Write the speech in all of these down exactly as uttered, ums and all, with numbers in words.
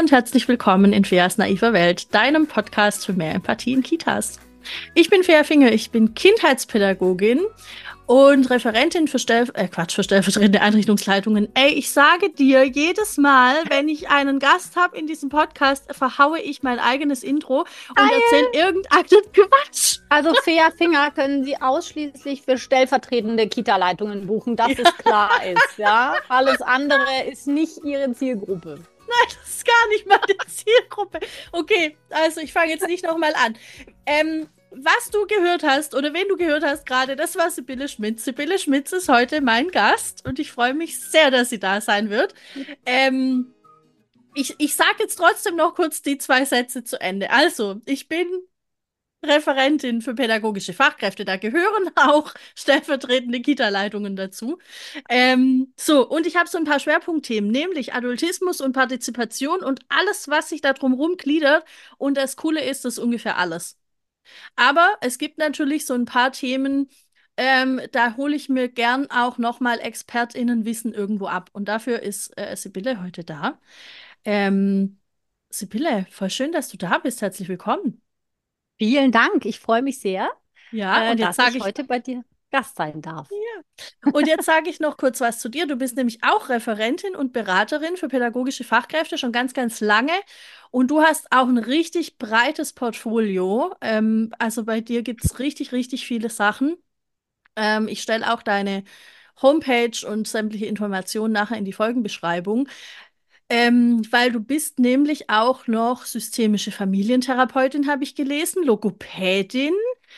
und herzlich willkommen in Feas naiver Welt, deinem Podcast für mehr Empathie in Kitas. Ich bin Fea Finger, ich bin Kindheitspädagogin und Referentin für, Stellv äh, Quatsch, für stellvertretende Einrichtungsleitungen. Ey, ich sage dir, jedes Mal, wenn ich einen Gast habe in diesem Podcast, verhaue ich mein eigenes Intro und erzähle irgendeinen Quatsch. Also Fea Finger können Sie ausschließlich für stellvertretende Kita-Leitungen buchen, dass ja. es klar ist. Ja? Alles andere ist nicht Ihre Zielgruppe. Nein, das ist gar nicht meine Zielgruppe. Okay, also ich fange jetzt nicht nochmal an. Ähm, was du gehört hast oder wen du gehört hast gerade, das war Sibylle Schmitz. Sibylle Schmitz ist heute mein Gast und ich freue mich sehr, dass sie da sein wird. Ähm, ich ich sage jetzt trotzdem noch kurz die zwei Sätze zu Ende. Also, ich bin Referentin für pädagogische Fachkräfte. Da gehören auch stellvertretende Kita-Leitungen dazu. Ähm, so, und ich habe so ein paar Schwerpunktthemen, nämlich Adultismus und Partizipation und alles, was sich da drumherum gliedert. Und das Coole ist, das ist ungefähr alles. Aber es gibt natürlich so ein paar Themen, ähm, da hole ich mir gern auch nochmal ExpertInnenwissen irgendwo ab. Und dafür ist äh, Sibylle heute da. Ähm, Sibylle, voll schön, dass du da bist. Herzlich willkommen. Vielen Dank. Ich freue mich sehr, Ja, äh, und jetzt dass sage ich ich, heute bei dir Gast sein darf. ja. Und jetzt sage ich noch kurz was zu dir. Du bist nämlich auch Referentin und Beraterin für pädagogische Fachkräfte schon ganz, ganz lange. Und du hast auch ein richtig breites Portfolio. Ähm, also bei dir gibt es richtig, richtig viele Sachen. Ähm, ich stelle auch deine Homepage und sämtliche Informationen nachher in die Folgenbeschreibung. Ähm, weil du bist nämlich auch noch systemische Familientherapeutin, habe ich gelesen, Logopädin.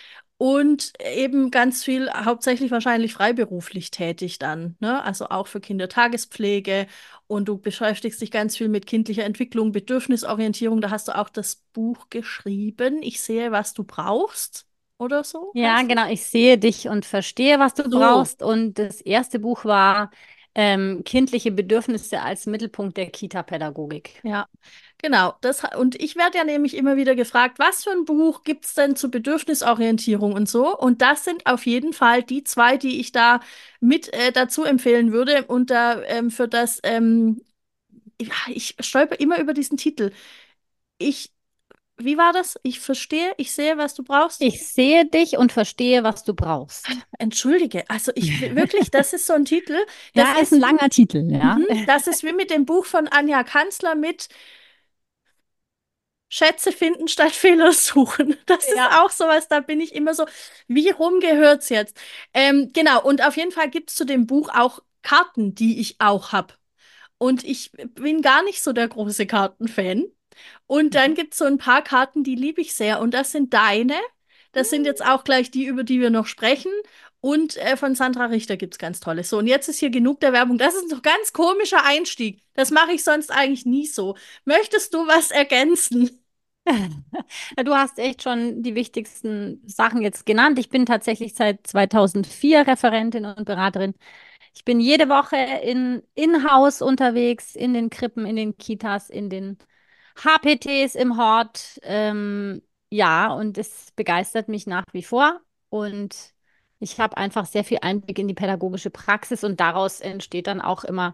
Und eben ganz viel, hauptsächlich wahrscheinlich freiberuflich tätig dann, ne? Also auch für Kindertagespflege. Und du beschäftigst dich ganz viel mit kindlicher Entwicklung, Bedürfnisorientierung. Da hast du auch das Buch geschrieben. Ich sehe, was du brauchst. Oder so Ja, heißt es? genau. Ich sehe dich und verstehe, was du So. brauchst. Und das erste Buch war ähm, Kindliche Bedürfnisse als Mittelpunkt der Kita-Pädagogik. Ja, genau. Das, und ich werde ja nämlich immer wieder gefragt, was für ein Buch gibt es denn zur Bedürfnisorientierung und so? Und das sind auf jeden Fall die zwei, die ich da mit äh, dazu empfehlen würde. Und da ähm, für das, ähm, ja, ich stolper immer über diesen Titel. Ich, wie war das? Ich verstehe, ich sehe, was du brauchst. Ich sehe dich und verstehe, was du brauchst. Entschuldige, also ich wirklich, das ist so ein Titel, das Ja, ist ein ist, langer Titel, ja. mhm, das ist wie mit dem Buch von Anja Kanzler mit Schätze finden statt Fehler suchen. Das ist Ja. auch sowas, da bin ich immer so, wie rum gehört's jetzt? Ähm, genau, und auf jeden Fall gibt's zu dem Buch auch Karten, die ich auch habe. Und ich bin gar nicht so der große Kartenfan. Und dann gibt's so ein paar Karten, die liebe ich sehr. Und das sind deine. Das sind jetzt auch gleich die, über die wir noch sprechen. Und äh, von Sandra Richter gibt's ganz tolle. So, und jetzt ist hier genug der Werbung. Das ist ein so ganz komischer Einstieg. Das mache ich sonst eigentlich nie so. Möchtest du was ergänzen? Ja, du hast echt schon die wichtigsten Sachen jetzt genannt. Ich bin tatsächlich seit zweitausendvier Referentin und Beraterin. Ich bin jede Woche in in-house unterwegs, in den Krippen, in den Kitas, in den H P Ts im Hort. Ähm, ja, und es begeistert mich nach wie vor. Und ich habe einfach sehr viel Einblick in die pädagogische Praxis und daraus entsteht dann auch immer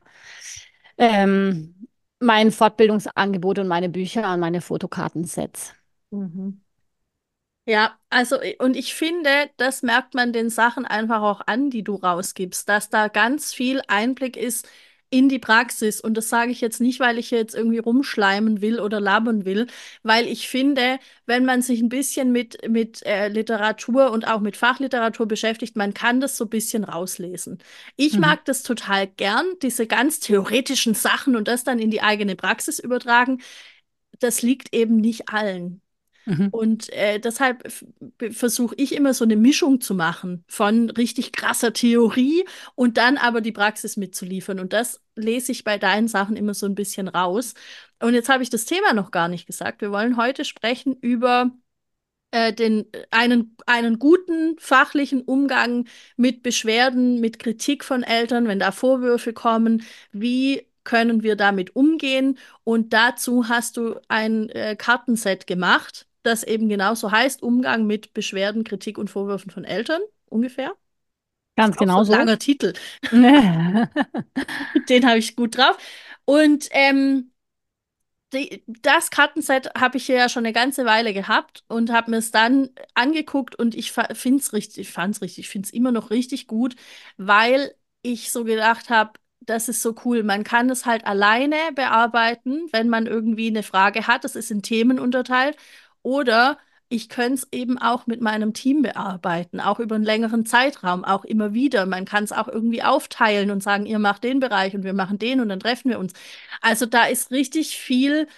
ähm, mein Fortbildungsangebot und meine Bücher und meine Fotokartensets. Mhm. Ja, also, äh, und ich finde, das merkt man den Sachen einfach auch an, die du rausgibst, dass da ganz viel Einblick ist in die Praxis. Und das sage ich jetzt nicht, weil ich jetzt irgendwie rumschleimen will oder labern will, weil ich finde, wenn man sich ein bisschen mit, mit äh, Literatur und auch mit Fachliteratur beschäftigt, man kann das so ein bisschen rauslesen. Ich Mhm. mag das total gern, diese ganz theoretischen Sachen und das dann in die eigene Praxis übertragen. Das liegt eben nicht allen. Mhm. Und äh, deshalb versuche ich immer so eine Mischung zu machen von richtig krasser Theorie und dann aber die Praxis mitzuliefern. Und das lese ich bei deinen Sachen immer so ein bisschen raus. Und jetzt habe ich das Thema noch gar nicht gesagt. Wir wollen heute sprechen über äh, den, einen, einen guten fachlichen Umgang mit Beschwerden, mit Kritik von Eltern, wenn da Vorwürfe kommen. Wie können wir damit umgehen? Und dazu hast du ein äh, Kartenset gemacht, das eben genauso heißt, Umgang mit Beschwerden, Kritik und Vorwürfen von Eltern, ungefähr. Ist Ganz auch so genau ein so. langer Titel. Den habe ich gut drauf. Und ähm, die, das Kartenset habe ich hier ja schon eine ganze Weile gehabt und habe mir es dann angeguckt und ich finde es richtig, ich fand es richtig, ich finde es immer noch richtig gut, weil ich so gedacht habe, das ist so cool. Man kann es halt alleine bearbeiten, wenn man irgendwie eine Frage hat. Das ist in Themen unterteilt. Oder ich könnte es eben auch mit meinem Team bearbeiten, auch über einen längeren Zeitraum, auch immer wieder. Man kann es auch irgendwie aufteilen und sagen, ihr macht den Bereich und wir machen den und dann treffen wir uns. Also da ist richtig viel,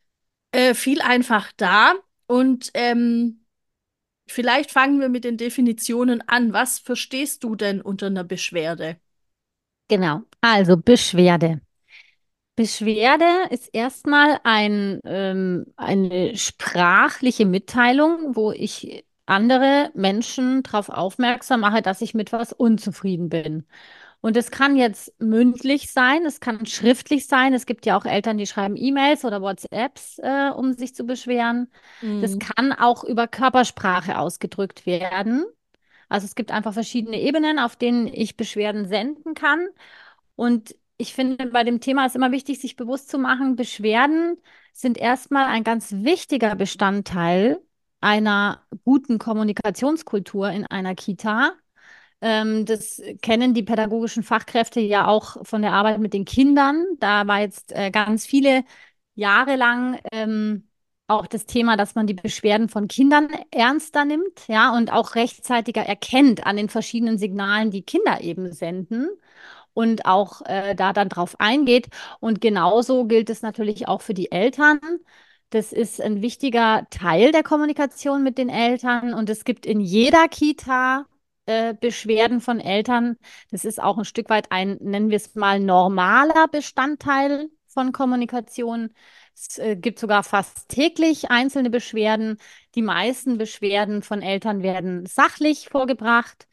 äh, viel einfach da. Und ähm, vielleicht fangen wir mit den Definitionen an. Was verstehst du denn unter einer Beschwerde? Genau. Also Beschwerde. Beschwerde ist erstmal ein, ähm, eine sprachliche Mitteilung, wo ich andere Menschen darauf aufmerksam mache, dass ich mit was unzufrieden bin. Und es kann jetzt mündlich sein, es kann schriftlich sein. Es gibt ja auch Eltern, die schreiben E-Mails oder WhatsApps, äh, um sich zu beschweren. Das Mhm. kann auch über Körpersprache ausgedrückt werden. Also es gibt einfach verschiedene Ebenen, auf denen ich Beschwerden senden kann. Und ich finde, bei dem Thema ist immer wichtig, sich bewusst zu machen, Beschwerden sind erstmal ein ganz wichtiger Bestandteil einer guten Kommunikationskultur in einer Kita. Ähm, das kennen die pädagogischen Fachkräfte ja auch von der Arbeit mit den Kindern. Da war jetzt äh, ganz viele Jahre lang ähm, auch das Thema, dass man die Beschwerden von Kindern ernster nimmt, ja, und auch rechtzeitiger erkennt an den verschiedenen Signalen, die Kinder eben senden und auch äh, da dann drauf eingeht. Und genauso gilt es natürlich auch für die Eltern. Das ist ein wichtiger Teil der Kommunikation mit den Eltern und es gibt in jeder Kita äh, Beschwerden von Eltern. Das ist auch ein Stück weit ein, nennen wir es mal, normaler Bestandteil von Kommunikation. Es äh, gibt sogar fast täglich einzelne Beschwerden. Die meisten Beschwerden von Eltern werden sachlich vorgebracht,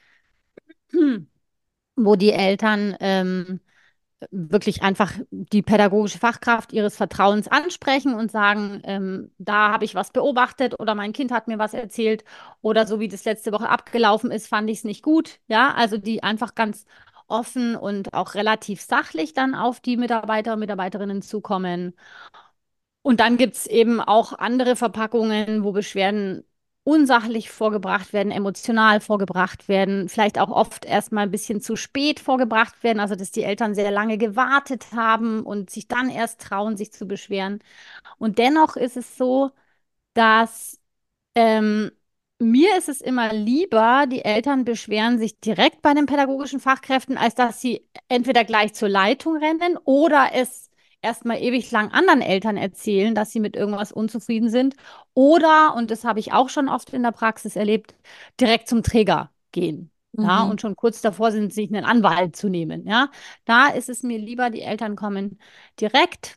wo die Eltern ähm, wirklich einfach die pädagogische Fachkraft ihres Vertrauens ansprechen und sagen, ähm, da habe ich was beobachtet oder mein Kind hat mir was erzählt oder so wie das letzte Woche abgelaufen ist, fand ich es nicht gut. Ja, also die einfach ganz offen und auch relativ sachlich dann auf die Mitarbeiter und Mitarbeiterinnen zukommen. Und dann gibt es eben auch andere Verpackungen, wo Beschwerden unsachlich vorgebracht werden, emotional vorgebracht werden, vielleicht auch oft erstmal ein bisschen zu spät vorgebracht werden, also dass die Eltern sehr lange gewartet haben und sich dann erst trauen, sich zu beschweren. Und dennoch ist es so, dass ähm, mir ist es immer lieber, die Eltern beschweren sich direkt bei den pädagogischen Fachkräften, als dass sie entweder gleich zur Leitung rennen oder es erstmal ewig lang anderen Eltern erzählen, dass sie mit irgendwas unzufrieden sind. Oder, und das habe ich auch schon oft in der Praxis erlebt, direkt zum Träger gehen. Ja, Mhm. und schon kurz davor sind, sich einen Anwalt zu nehmen. Ja, da ist es mir lieber, die Eltern kommen direkt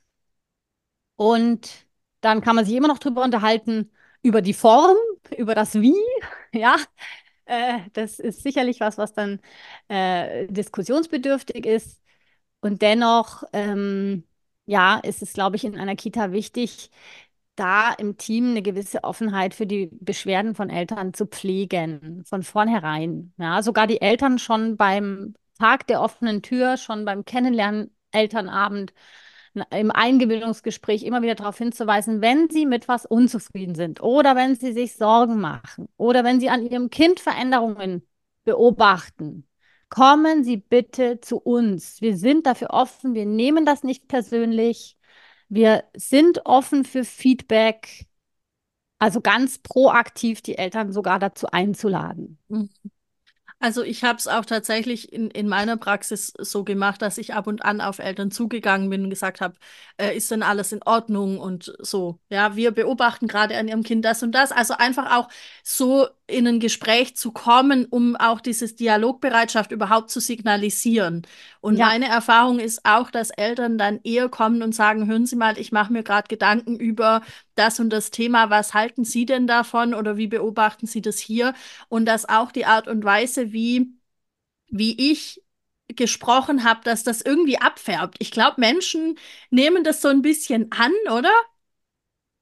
und dann kann man sich immer noch drüber unterhalten, über die Form, über das Wie. Ja, äh, das ist sicherlich was, was dann äh, diskussionsbedürftig ist. Und dennoch, ähm, ja, ist es, glaube ich, in einer Kita wichtig, da im Team eine gewisse Offenheit für die Beschwerden von Eltern zu pflegen, von vornherein. Ja, sogar die Eltern schon beim Tag der offenen Tür, schon beim Kennenlernen Elternabend, na- im Eingewöhnungsgespräch immer wieder darauf hinzuweisen, wenn sie mit was unzufrieden sind oder wenn sie sich Sorgen machen oder wenn sie an ihrem Kind Veränderungen beobachten. Kommen Sie bitte zu uns. Wir sind dafür offen. Wir nehmen das nicht persönlich. Wir sind offen für Feedback, also ganz proaktiv die Eltern sogar dazu einzuladen. Mhm. Also ich habe es auch tatsächlich in, in meiner Praxis so gemacht, dass ich ab und an auf Eltern zugegangen bin und gesagt habe, äh, ist denn alles in Ordnung und so. Ja, wir beobachten gerade an ihrem Kind das und das. Also einfach auch so in ein Gespräch zu kommen, um auch dieses Dialogbereitschaft überhaupt zu signalisieren. Und Ja, meine Erfahrung ist auch, dass Eltern dann eher kommen und sagen, hören Sie mal, ich mache mir gerade Gedanken über das und das Thema. Was halten Sie denn davon oder wie beobachten Sie das hier? Und dass auch die Art und Weise, wie, wie ich gesprochen habe, dass das irgendwie abfärbt. Ich glaube, Menschen nehmen das so ein bisschen an, oder?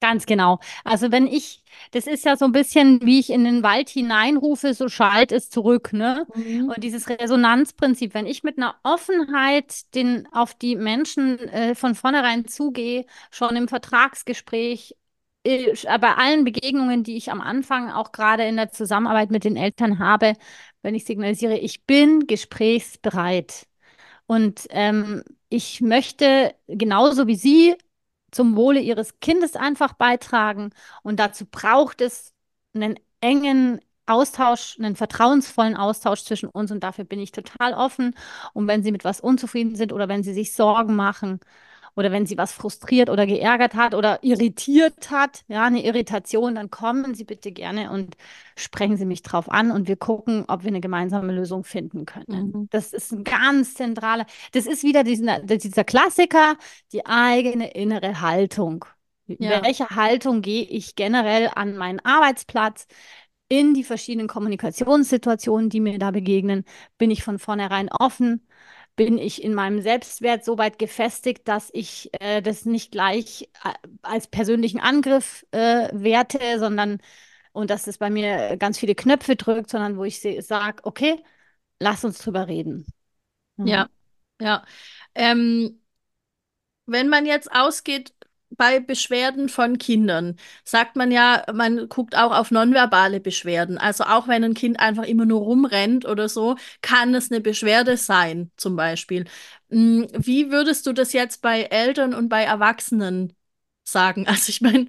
Ganz genau. Also wenn ich, das ist ja so ein bisschen, wie ich in den Wald hineinrufe, so schallt es zurück, ne? Mhm. Und dieses Resonanzprinzip, wenn ich mit einer Offenheit den, auf die Menschen äh, von vornherein zugehe, schon im Vertragsgespräch, äh, bei allen Begegnungen, die ich am Anfang auch gerade in der Zusammenarbeit mit den Eltern habe, wenn ich signalisiere, ich bin gesprächsbereit. Und ähm, ich möchte genauso wie Sie zum Wohle Ihres Kindes einfach beitragen. Und dazu braucht es einen engen Austausch, einen vertrauensvollen Austausch zwischen uns. Und dafür bin ich total offen. Und wenn Sie mit was unzufrieden sind oder wenn Sie sich Sorgen machen, oder wenn sie was frustriert oder geärgert hat oder irritiert hat, ja, eine Irritation, dann kommen Sie bitte gerne und sprechen Sie mich drauf an und wir gucken, ob wir eine gemeinsame Lösung finden können. Mhm. Das ist ein ganz zentraler, das ist wieder dieser, dieser Klassiker, die eigene innere Haltung. Ja, Welche Haltung gehe ich generell an meinen Arbeitsplatz? In die verschiedenen Kommunikationssituationen, die mir da begegnen, bin ich von vornherein offen, bin ich in meinem Selbstwert so weit gefestigt, dass ich äh, das nicht gleich äh, als persönlichen Angriff äh, werte, sondern und dass es bei mir ganz viele Knöpfe drückt, sondern wo ich sage, okay, lass uns drüber reden. Ja. ja, ja. Ähm, Wenn man jetzt ausgeht bei Beschwerden von Kindern, sagt man ja, man guckt auch auf nonverbale Beschwerden. Also auch wenn ein Kind einfach immer nur rumrennt oder so, kann es eine Beschwerde sein, zum Beispiel. Mm, Wie würdest du das jetzt bei Eltern und bei Erwachsenen sagen? Also ich meine,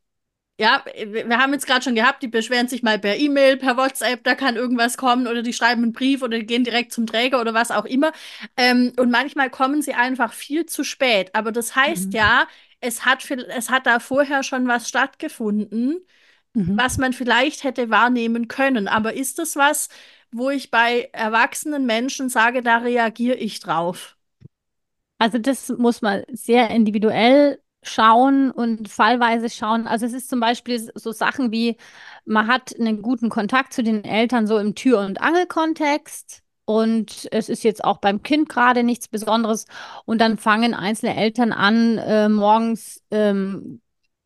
ja, wir wir haben jetzt gerade schon gehabt, die beschweren sich mal per E-Mail, per WhatsApp, da kann irgendwas kommen oder die schreiben einen Brief oder die gehen direkt zum Träger oder was auch immer. Ähm, und manchmal kommen sie einfach viel zu spät. Aber das heißt Mhm. ja, es hat, viel- es hat da vorher schon was stattgefunden, Mhm. was man vielleicht hätte wahrnehmen können. Aber ist das was, wo ich bei erwachsenen Menschen sage, da reagiere ich drauf? Also das muss man sehr individuell schauen und fallweise schauen. Also es ist zum Beispiel so Sachen wie, man hat einen guten Kontakt zu den Eltern so im Tür- und Angelkontext und es ist jetzt auch beim Kind gerade nichts Besonderes und dann fangen einzelne Eltern an, äh, morgens ähm,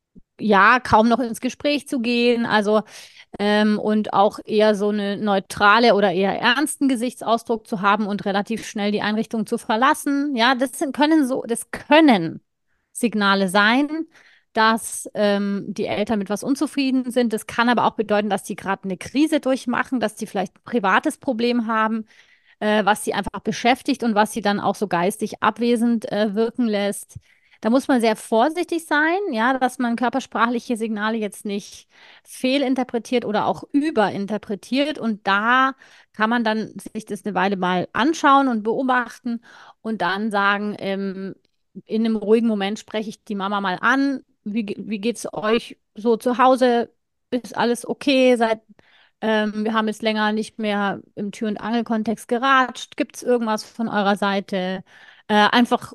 ja kaum noch ins Gespräch zu gehen. Also ähm, und auch eher so eine neutrale oder eher ernsten Gesichtsausdruck zu haben und relativ schnell die Einrichtung zu verlassen. Ja, das sind, können so, das können Signale sein, dass ähm, die Eltern mit was unzufrieden sind. Das kann aber auch bedeuten, dass die gerade eine Krise durchmachen, dass die vielleicht ein privates Problem haben, äh, was sie einfach beschäftigt und was sie dann auch so geistig abwesend äh, wirken lässt. Da muss man sehr vorsichtig sein, ja, dass man körpersprachliche Signale jetzt nicht fehlinterpretiert oder auch überinterpretiert. Und da kann man dann sich das eine Weile mal anschauen und beobachten und dann sagen, ähm, in einem ruhigen Moment spreche ich die Mama mal an. Wie, ge- wie geht es euch so zu Hause? Ist alles okay? Seid ähm, wir haben jetzt länger nicht mehr im Tür- und Angelkontext geratscht. Gibt es irgendwas von eurer Seite? Äh, einfach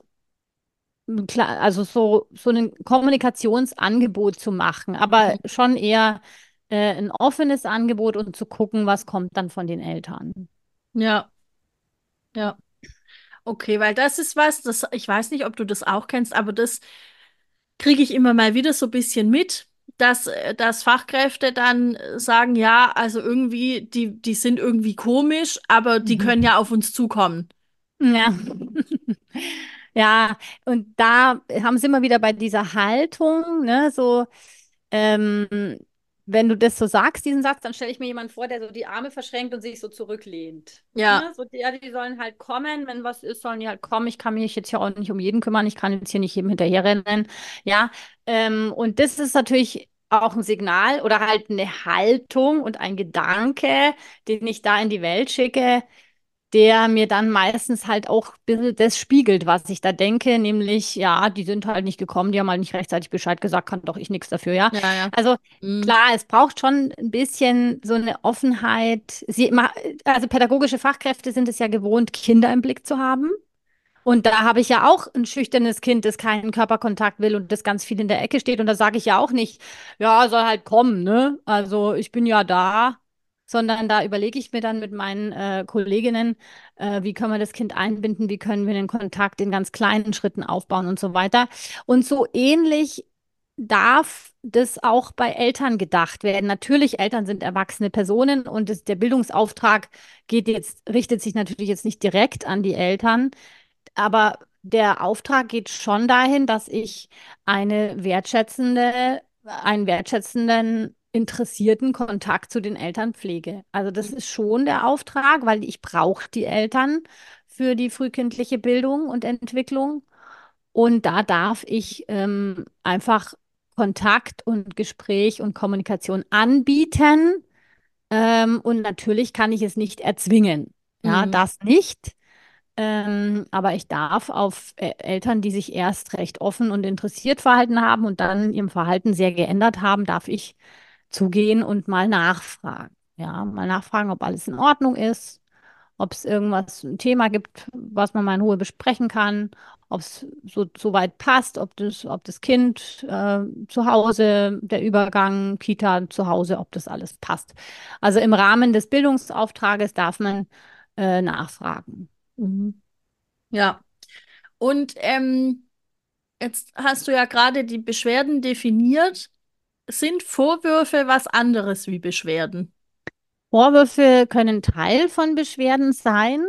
m, klar, also so, so ein Kommunikationsangebot zu machen, aber Mhm. schon eher äh, ein offenes Angebot und zu gucken, was kommt dann von den Eltern. Ja, ja. Okay, weil das ist was, das, ich weiß nicht, ob du das auch kennst, aber das kriege ich immer mal wieder so ein bisschen mit, dass, äh, dass Fachkräfte dann äh, sagen, ja, also irgendwie, die, die sind irgendwie komisch, aber die können Mhm. ja auf uns zukommen. Ja. Ja, und da haben sie immer wieder bei dieser Haltung, ne, so, ähm, wenn du das so sagst, diesen Satz, dann stelle ich mir jemanden vor, der so die Arme verschränkt und sich so zurücklehnt. Ja, Ne? So, die, ja, die sollen halt kommen, wenn was ist, sollen die halt kommen. Ich kann mich jetzt ja auch nicht um jeden kümmern, ich kann jetzt hier nicht jedem hinterherrennen. Ja, ähm, und das ist natürlich auch ein Signal oder halt eine Haltung und ein Gedanke, den ich da in die Welt schicke, der mir dann meistens halt auch ein bisschen das spiegelt, was ich da denke, nämlich, ja, die sind halt nicht gekommen, die haben halt nicht rechtzeitig Bescheid gesagt, kann doch ich nichts dafür, ja. ja, ja. Also Mm, klar, es braucht schon ein bisschen so eine Offenheit. Sie, ma- also pädagogische Fachkräfte sind es ja gewohnt, Kinder im Blick zu haben. Und da habe ich ja auch ein schüchternes Kind, das keinen Körperkontakt will und das ganz viel in der Ecke steht. Und da sage ich ja auch nicht, ja, soll halt kommen, ne? Also ich bin ja da, sondern da überlege ich mir dann mit meinen äh, Kolleginnen, äh, wie können wir das Kind einbinden, wie können wir den Kontakt in ganz kleinen Schritten aufbauen und so weiter. Und so ähnlich darf das auch bei Eltern gedacht werden. Natürlich, Eltern sind erwachsene Personen und es, der Bildungsauftrag geht jetzt, richtet sich natürlich jetzt nicht direkt an die Eltern, aber der Auftrag geht schon dahin, dass ich eine wertschätzende, einen wertschätzenden, interessierten Kontakt zu den Eltern pflege. Also das ist schon der Auftrag, weil ich brauche die Eltern für die frühkindliche Bildung und Entwicklung. Und da darf ich ähm, einfach Kontakt und Gespräch und Kommunikation anbieten. Ähm, und natürlich kann ich es nicht erzwingen. Ja, Mhm. das nicht. Ähm, aber ich darf auf äh, Eltern, die sich erst recht offen und interessiert verhalten haben und dann in ihrem Verhalten sehr geändert haben, darf ich zugehen und mal nachfragen. Ja, mal nachfragen, ob alles in Ordnung ist, ob es irgendwas, ein Thema gibt, was man mal in Ruhe besprechen kann, ob es so, so weit passt, ob das, ob das Kind äh, zu Hause, der Übergang, Kita zu Hause, ob das alles passt. Also im Rahmen des Bildungsauftrages darf man äh, nachfragen. Mhm. Ja. Und ähm, jetzt hast du ja gerade die Beschwerden definiert. Sind Vorwürfe was anderes wie Beschwerden? Vorwürfe können Teil von Beschwerden sein.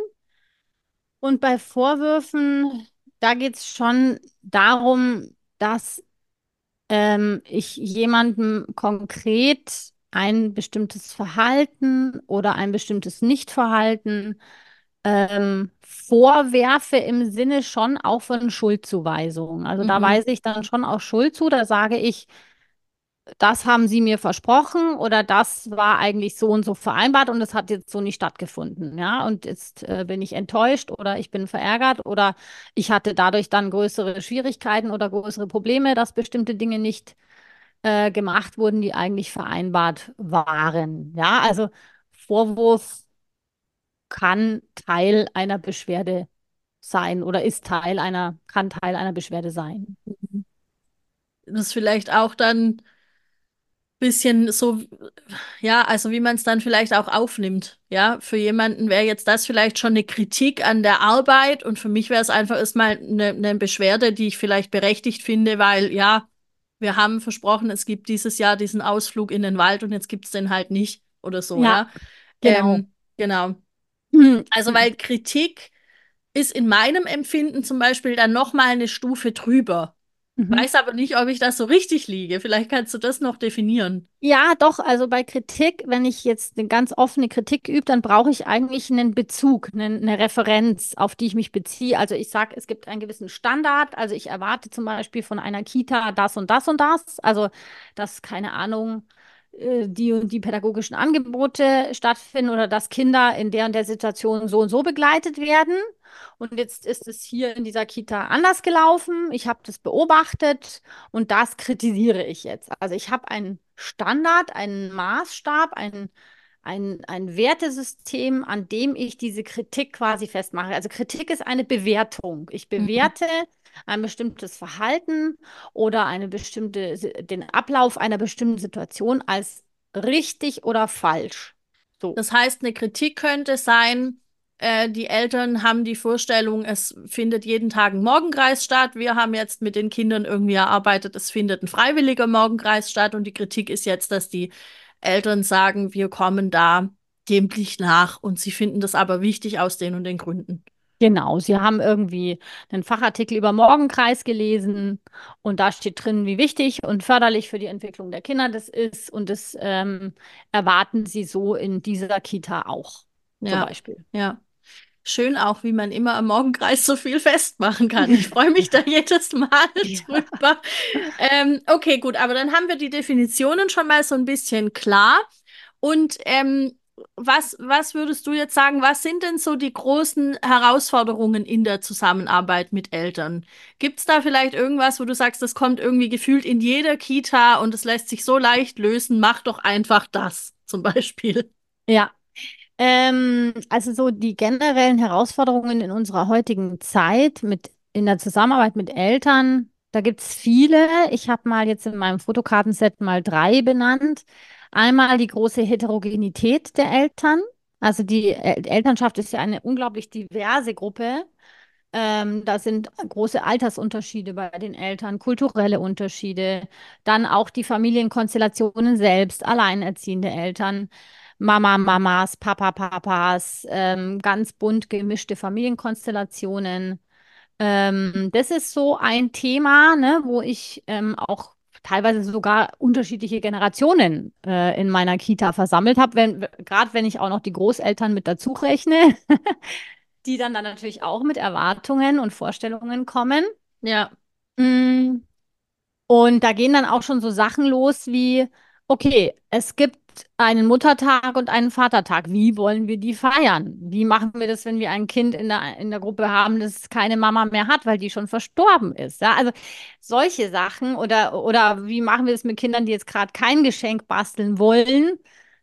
Und bei Vorwürfen, da geht es schon darum, dass ähm, ich jemandem konkret ein bestimmtes Verhalten oder ein bestimmtes Nichtverhalten ähm, vorwerfe im Sinne schon auch von Schuldzuweisung. Also da Mhm. weise ich dann schon auch Schuld zu. Da sage ich, das haben Sie mir versprochen oder das war eigentlich so und so vereinbart und es hat jetzt so nicht stattgefunden. Ja, und jetzt äh, bin ich enttäuscht oder ich bin verärgert oder ich hatte dadurch dann größere Schwierigkeiten oder größere Probleme, dass bestimmte Dinge nicht äh, gemacht wurden, die eigentlich vereinbart waren. Ja, also Vorwurf kann Teil einer Beschwerde sein oder ist Teil einer, kann Teil einer Beschwerde sein. Das ist vielleicht auch dann bisschen so, ja, also wie man es dann vielleicht auch aufnimmt. Ja, für jemanden wäre jetzt das vielleicht schon eine Kritik an der Arbeit und für mich wäre es einfach erstmal eine, eine Beschwerde, die ich vielleicht berechtigt finde, weil ja, wir haben versprochen, es gibt dieses Jahr diesen Ausflug in den Wald und jetzt gibt es den halt nicht oder so, Ja, ja. genau. Ähm, genau. Also weil Kritik ist in meinem Empfinden zum Beispiel dann noch mal eine Stufe drüber. Mhm. Weiß aber nicht, ob ich das so richtig liege. Vielleicht kannst du das noch definieren. Ja, doch, also bei Kritik, wenn ich jetzt eine ganz offene Kritik übe, dann brauche ich eigentlich einen Bezug, eine, eine Referenz, auf die ich mich beziehe. Also ich sage, es gibt einen gewissen Standard. Also ich erwarte zum Beispiel von einer Kita das und das und das. Also, dass, keine Ahnung, äh, die und die pädagogischen Angebote stattfinden oder dass Kinder in der und der Situation so und so begleitet werden. Und jetzt ist es hier in dieser Kita anders gelaufen. Ich habe das beobachtet. Und das kritisiere ich jetzt. Also ich habe einen Standard, einen Maßstab, ein, ein, ein Wertesystem, an dem ich diese Kritik quasi festmache. Also Kritik ist eine Bewertung. Ich Mhm. bewerte ein bestimmtes Verhalten oder eine bestimmte, den Ablauf einer bestimmten Situation als richtig oder falsch. So. Das heißt, eine Kritik könnte sein, äh, die Eltern haben die Vorstellung, es findet jeden Tag ein Morgenkreis statt. Wir haben jetzt mit den Kindern irgendwie erarbeitet, es findet ein freiwilliger Morgenkreis statt. Und die Kritik ist jetzt, dass die Eltern sagen, wir kommen da dem nicht nach. Und sie finden das aber wichtig aus den und den Gründen. Genau, Sie haben irgendwie einen Fachartikel über Morgenkreis gelesen und da steht drin, wie wichtig und förderlich für die Entwicklung der Kinder das ist und das ähm, erwarten Sie so in dieser Kita auch, zum Ja, Beispiel. ja. Schön auch, wie man immer am Morgenkreis so viel festmachen kann. Ich freue mich da jedes Mal Ja. drüber. Ähm, okay, gut, aber dann haben wir die Definitionen schon mal so ein bisschen klar. Und ähm, was, was würdest du jetzt sagen, was sind denn so die großen Herausforderungen in der Zusammenarbeit mit Eltern? Gibt es da vielleicht irgendwas, wo du sagst, das kommt irgendwie gefühlt in jeder Kita und es lässt sich so leicht lösen, mach doch einfach das, zum Beispiel. Ja, ähm, also so die generellen Herausforderungen in unserer heutigen Zeit mit in der Zusammenarbeit mit Eltern, da gibt es viele. Ich habe mal jetzt in meinem Fotokartenset mal drei benannt. Einmal die große Heterogenität der Eltern. Also die El Elternschaft ist ja eine unglaublich diverse Gruppe. Ähm, da sind große Altersunterschiede bei den Eltern, kulturelle Unterschiede, dann auch die Familienkonstellationen selbst, alleinerziehende Eltern, Mama, Mamas, Papa, Papas, ähm, ganz bunt gemischte Familienkonstellationen. Ähm, das ist so ein Thema, ne, wo ich ähm, auch teilweise sogar unterschiedliche Generationen äh, in meiner Kita versammelt habe, wenn, gerade wenn ich auch noch die Großeltern mit dazu rechne, die dann, dann natürlich auch mit Erwartungen und Vorstellungen kommen. Ja. Mm, Und da gehen dann auch schon so Sachen los wie, okay, es gibt einen Muttertag und einen Vatertag. Wie wollen wir die feiern? Wie machen wir das, wenn wir ein Kind in der, in der Gruppe haben, das keine Mama mehr hat, weil die schon verstorben ist? Ja, also solche Sachen oder, oder wie machen wir das mit Kindern, die jetzt gerade kein Geschenk basteln wollen?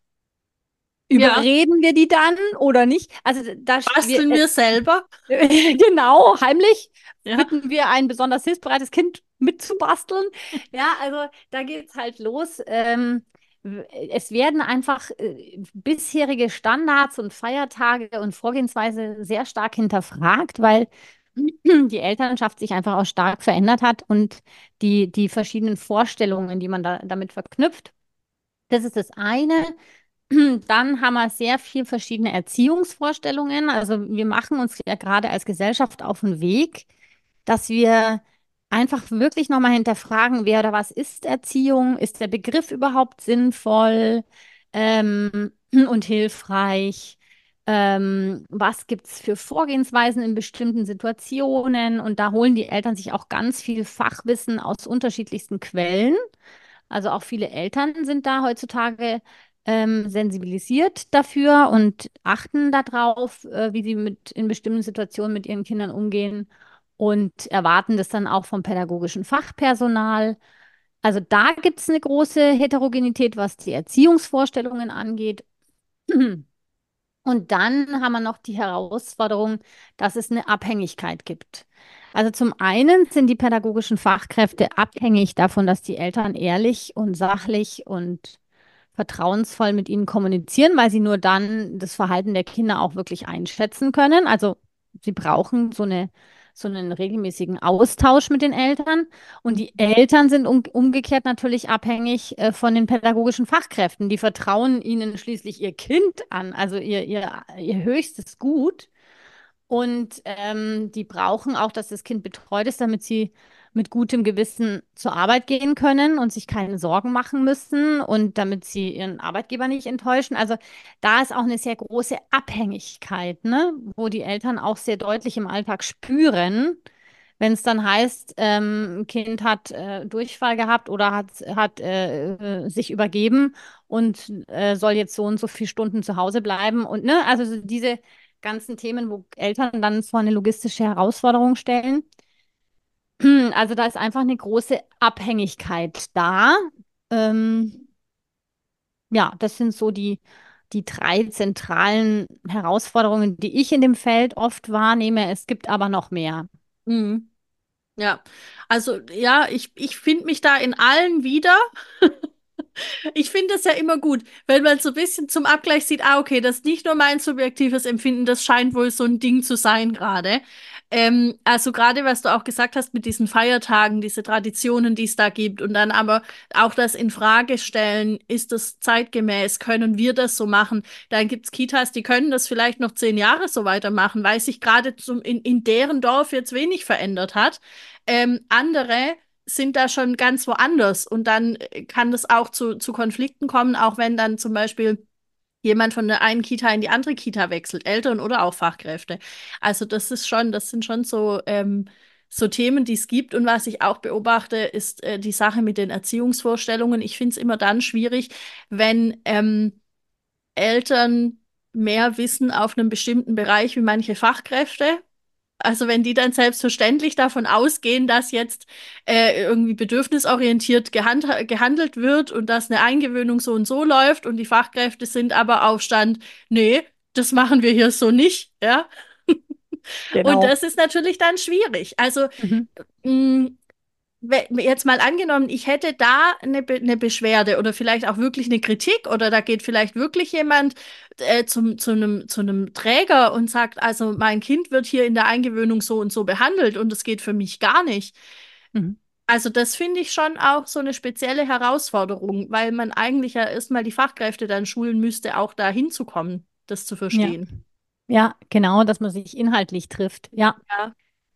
Ja. Überreden wir die dann oder nicht? Also da wir, Basteln wir selber? genau, heimlich Ja. bitten wir ein besonders hilfsbereites Kind mitzubasteln. Ja, also da geht es halt los. Ähm, w- es werden einfach äh, bisherige Standards und Feiertage und Vorgehensweise sehr stark hinterfragt, weil die Elternschaft sich einfach auch stark verändert hat und die, die verschiedenen Vorstellungen, die man da, damit verknüpft. Das ist das eine. Dann haben wir sehr viel verschiedene Erziehungsvorstellungen. Also wir machen uns ja gerade als Gesellschaft auf den Weg, dass wir einfach wirklich nochmal hinterfragen, wer oder was ist Erziehung? Ist der Begriff überhaupt sinnvoll ähm, und hilfreich? Ähm, was gibt es für Vorgehensweisen in bestimmten Situationen? Und da holen die Eltern sich auch ganz viel Fachwissen aus unterschiedlichsten Quellen. Also auch viele Eltern sind da heutzutage ähm, sensibilisiert dafür und achten darauf, äh, wie sie mit in bestimmten Situationen mit ihren Kindern umgehen und erwarten das dann auch vom pädagogischen Fachpersonal. Also da gibt es eine große Heterogenität, was die Erziehungsvorstellungen angeht. Und dann haben wir noch die Herausforderung, dass es eine Abhängigkeit gibt. Also zum einen sind die pädagogischen Fachkräfte abhängig davon, dass die Eltern ehrlich und sachlich und vertrauensvoll mit ihnen kommunizieren, weil sie nur dann das Verhalten der Kinder auch wirklich einschätzen können. Also sie brauchen so eine, so einen regelmäßigen Austausch mit den Eltern. Und die Eltern sind um, umgekehrt natürlich abhängig äh, von den pädagogischen Fachkräften. Die vertrauen ihnen schließlich ihr Kind an, also ihr, ihr, ihr höchstes Gut. Und ähm, die brauchen auch, dass das Kind betreut ist, damit sie mit gutem Gewissen zur Arbeit gehen können und sich keine Sorgen machen müssen und damit sie ihren Arbeitgeber nicht enttäuschen. Also da ist auch eine sehr große Abhängigkeit, ne? Wo die Eltern auch sehr deutlich im Alltag spüren, wenn es dann heißt, ähm, ein Kind hat äh, Durchfall gehabt oder hat, hat äh, äh, sich übergeben und äh, soll jetzt so und so viele Stunden zu Hause bleiben. Und ne, also so diese ganzen Themen, wo Eltern dann vor eine logistische Herausforderung stellen. Also da ist einfach eine große Abhängigkeit da. Ähm, ja, das sind so die, die drei zentralen Herausforderungen, die ich in dem Feld oft wahrnehme. Es gibt aber noch mehr. Mhm. Ja. Also, ja, ich, ich finde mich da in allen wieder. Ich finde es ja immer gut, wenn man so ein bisschen zum Abgleich sieht, ah, okay, das ist nicht nur mein subjektives Empfinden, das scheint wohl so ein Ding zu sein gerade. Ähm, also gerade, was du auch gesagt hast mit diesen Feiertagen, diese Traditionen, die es da gibt und dann aber auch das in Frage stellen, ist das zeitgemäß, können wir das so machen? Dann gibt's Kitas, die können das vielleicht noch zehn Jahre so weitermachen, weil sich gerade zum, in, in deren Dorf jetzt wenig verändert hat. Ähm, andere sind da schon ganz woanders. Und dann äh, kann das auch zu, zu Konflikten kommen, auch wenn dann zum Beispiel jemand von der einen Kita in die andere Kita wechselt, Eltern oder auch Fachkräfte. Also das ist schon, das sind schon so, ähm, so Themen, die es gibt. Und was ich auch beobachte, ist äh, die Sache mit den Erziehungsvorstellungen. Ich finde es immer dann schwierig, wenn ähm, Eltern mehr wissen auf einem bestimmten Bereich wie manche Fachkräfte. Also wenn die dann selbstverständlich davon ausgehen, dass jetzt äh, irgendwie bedürfnisorientiert gehand gehandelt wird und dass eine Eingewöhnung so und so läuft und die Fachkräfte sind aber auf Stand, nee, das machen wir hier so nicht, ja. Und Genau. das ist natürlich dann schwierig. Also Mhm. mh, we- jetzt mal angenommen, ich hätte da eine, Be eine Beschwerde oder vielleicht auch wirklich eine Kritik oder da geht vielleicht wirklich jemand äh, zum, zu einem, zu einem Träger und sagt, also mein Kind wird hier in der Eingewöhnung so und so behandelt und das geht für mich gar nicht. Mhm. Also das finde ich schon auch so eine spezielle Herausforderung, weil man eigentlich ja erstmal die Fachkräfte dann schulen müsste, auch da hinzukommen, das zu Ja, verstehen. ja, genau, dass man sich inhaltlich trifft. Ja. Ja,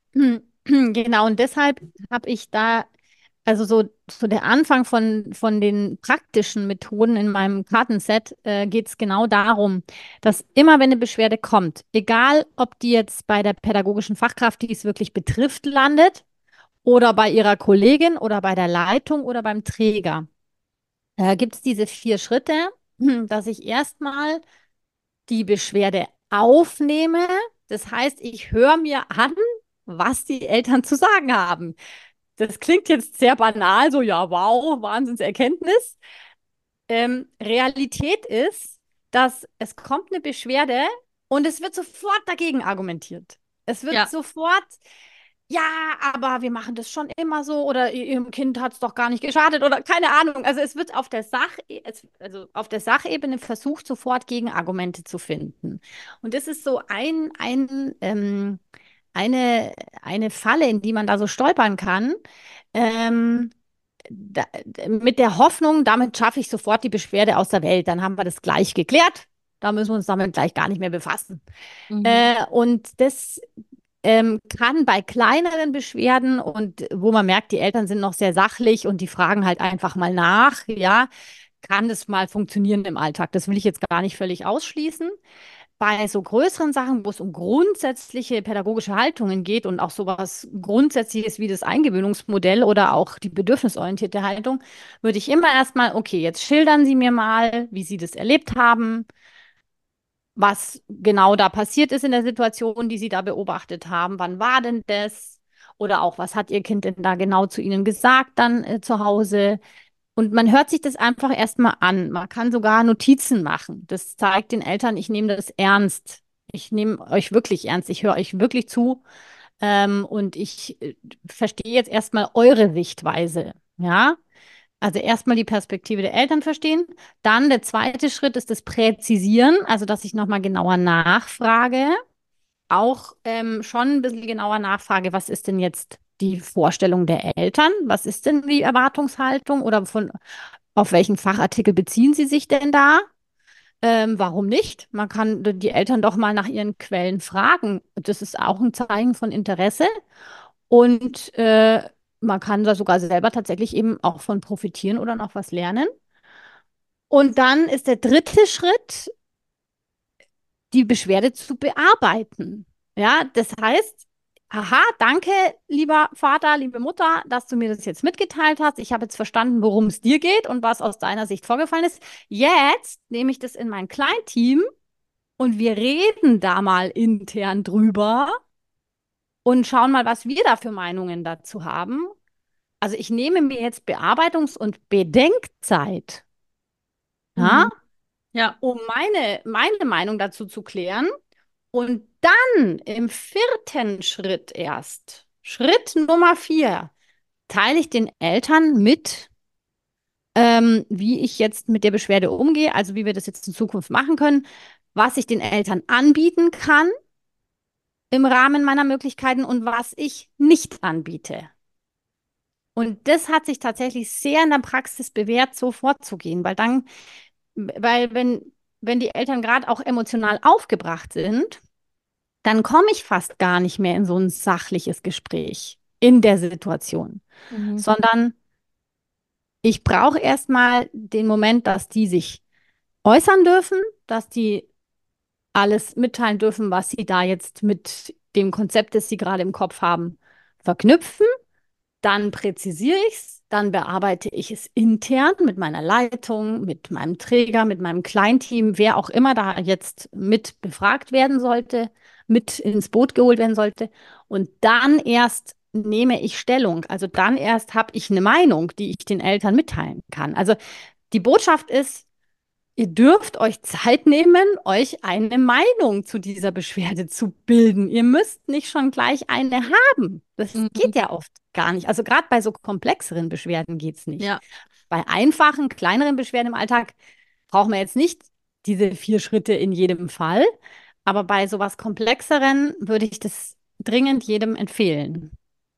Genau, und deshalb habe ich da, also so, so der Anfang von, von den praktischen Methoden in meinem Kartenset äh, geht es genau darum, dass immer, wenn eine Beschwerde kommt, egal ob die jetzt bei der pädagogischen Fachkraft, die es wirklich betrifft, landet, oder bei ihrer Kollegin oder bei der Leitung oder beim Träger, äh, gibt es diese vier Schritte, dass ich erstmal die Beschwerde aufnehme. Das heißt, ich höre mir an, was die Eltern zu sagen haben. Das klingt jetzt sehr banal, so ja, wow, Wahnsinnserkenntnis. Ähm, Realität ist, dass es kommt eine Beschwerde und es wird sofort dagegen argumentiert. Es wird ja, sofort, ja, aber wir machen das schon immer so oder ihrem Kind hat es doch gar nicht geschadet oder keine Ahnung. Also es wird auf der Sach, es, also auf der Sachebene versucht, sofort Gegenargumente zu finden. Und das ist so ein, ein, ähm, eine, eine Falle, in die man da so stolpern kann. Ähm, da, mit der Hoffnung, damit schaffe ich sofort die Beschwerde aus der Welt. Dann haben wir das gleich geklärt. Da müssen wir uns damit gleich gar nicht mehr befassen. mhm. Äh, und das ähm, kann bei kleineren Beschwerden und wo man merkt, die Eltern sind noch sehr sachlich und die fragen halt einfach mal nach, ja, kann das mal funktionieren im Alltag. Das will ich jetzt gar nicht völlig ausschließen. Bei so größeren Sachen, wo es um grundsätzliche pädagogische Haltungen geht und auch sowas Grundsätzliches wie das Eingewöhnungsmodell oder auch die bedürfnisorientierte Haltung, würde ich immer erstmal, okay, jetzt schildern Sie mir mal, wie Sie das erlebt haben, was genau da passiert ist in der Situation, die Sie da beobachtet haben. Wann war denn das? Oder auch, was hat Ihr Kind denn da genau zu Ihnen gesagt dann äh, zu Hause? Und man hört sich das einfach erstmal an. Man kann sogar Notizen machen. Das zeigt den Eltern, ich nehme das ernst. Ich nehme euch wirklich ernst. Ich höre euch wirklich zu. Ähm, und ich äh, verstehe jetzt erstmal eure Sichtweise. Ja, also erstmal die Perspektive der Eltern verstehen. Dann der zweite Schritt ist das Präzisieren, also dass ich nochmal genauer nachfrage. Auch ähm, schon ein bisschen genauer nachfrage, was ist denn jetzt die Vorstellung der Eltern? Was ist denn die Erwartungshaltung oder von auf welchen Fachartikel beziehen Sie sich denn da? Ähm, warum nicht? Man kann die Eltern doch mal nach ihren Quellen fragen. Das ist auch ein Zeichen von Interesse. Und äh, man kann da sogar selber tatsächlich eben auch von profitieren oder noch was lernen. Und dann ist der dritte Schritt, die Beschwerde zu bearbeiten. Ja, das heißt, aha, danke, lieber Vater, liebe Mutter, dass du mir das jetzt mitgeteilt hast. Ich habe jetzt verstanden, worum es dir geht und was aus deiner Sicht vorgefallen ist. Jetzt nehme ich das in mein Kleinteam und wir reden da mal intern drüber und schauen mal, was wir da für Meinungen dazu haben. Also ich nehme mir jetzt Bearbeitungs- und Bedenkzeit, ja, Mhm. Ja, um meine, meine Meinung dazu zu klären. Und dann im vierten Schritt erst, Schritt Nummer vier, teile ich den Eltern mit, ähm, wie ich jetzt mit der Beschwerde umgehe, also wie wir das jetzt in Zukunft machen können, was ich den Eltern anbieten kann im Rahmen meiner Möglichkeiten und was ich nicht anbiete. Und das hat sich tatsächlich sehr in der Praxis bewährt, so vorzugehen, weil dann, weil wenn, wenn die Eltern gerade auch emotional aufgebracht sind, dann komme ich fast gar nicht mehr in so ein sachliches Gespräch in der Situation, mhm. sondern ich brauche erstmal den Moment, dass die sich äußern dürfen, dass die alles mitteilen dürfen, was sie da jetzt mit dem Konzept, das sie gerade im Kopf haben, verknüpfen. Dann präzisiere ich es, dann bearbeite ich es intern mit meiner Leitung, mit meinem Träger, mit meinem Kleinteam, wer auch immer da jetzt mit befragt werden sollte, mit ins Boot geholt werden sollte. Und dann erst nehme ich Stellung. Also dann erst habe ich eine Meinung, die ich den Eltern mitteilen kann. Also die Botschaft ist, ihr dürft euch Zeit nehmen, euch eine Meinung zu dieser Beschwerde zu bilden. Ihr müsst nicht schon gleich eine haben. Das Mhm. geht ja oft gar nicht. Also gerade bei so komplexeren Beschwerden geht es nicht. Ja. Bei einfachen, kleineren Beschwerden im Alltag brauchen wir jetzt nicht diese vier Schritte in jedem Fall. Aber bei sowas Komplexeren würde ich das dringend jedem empfehlen.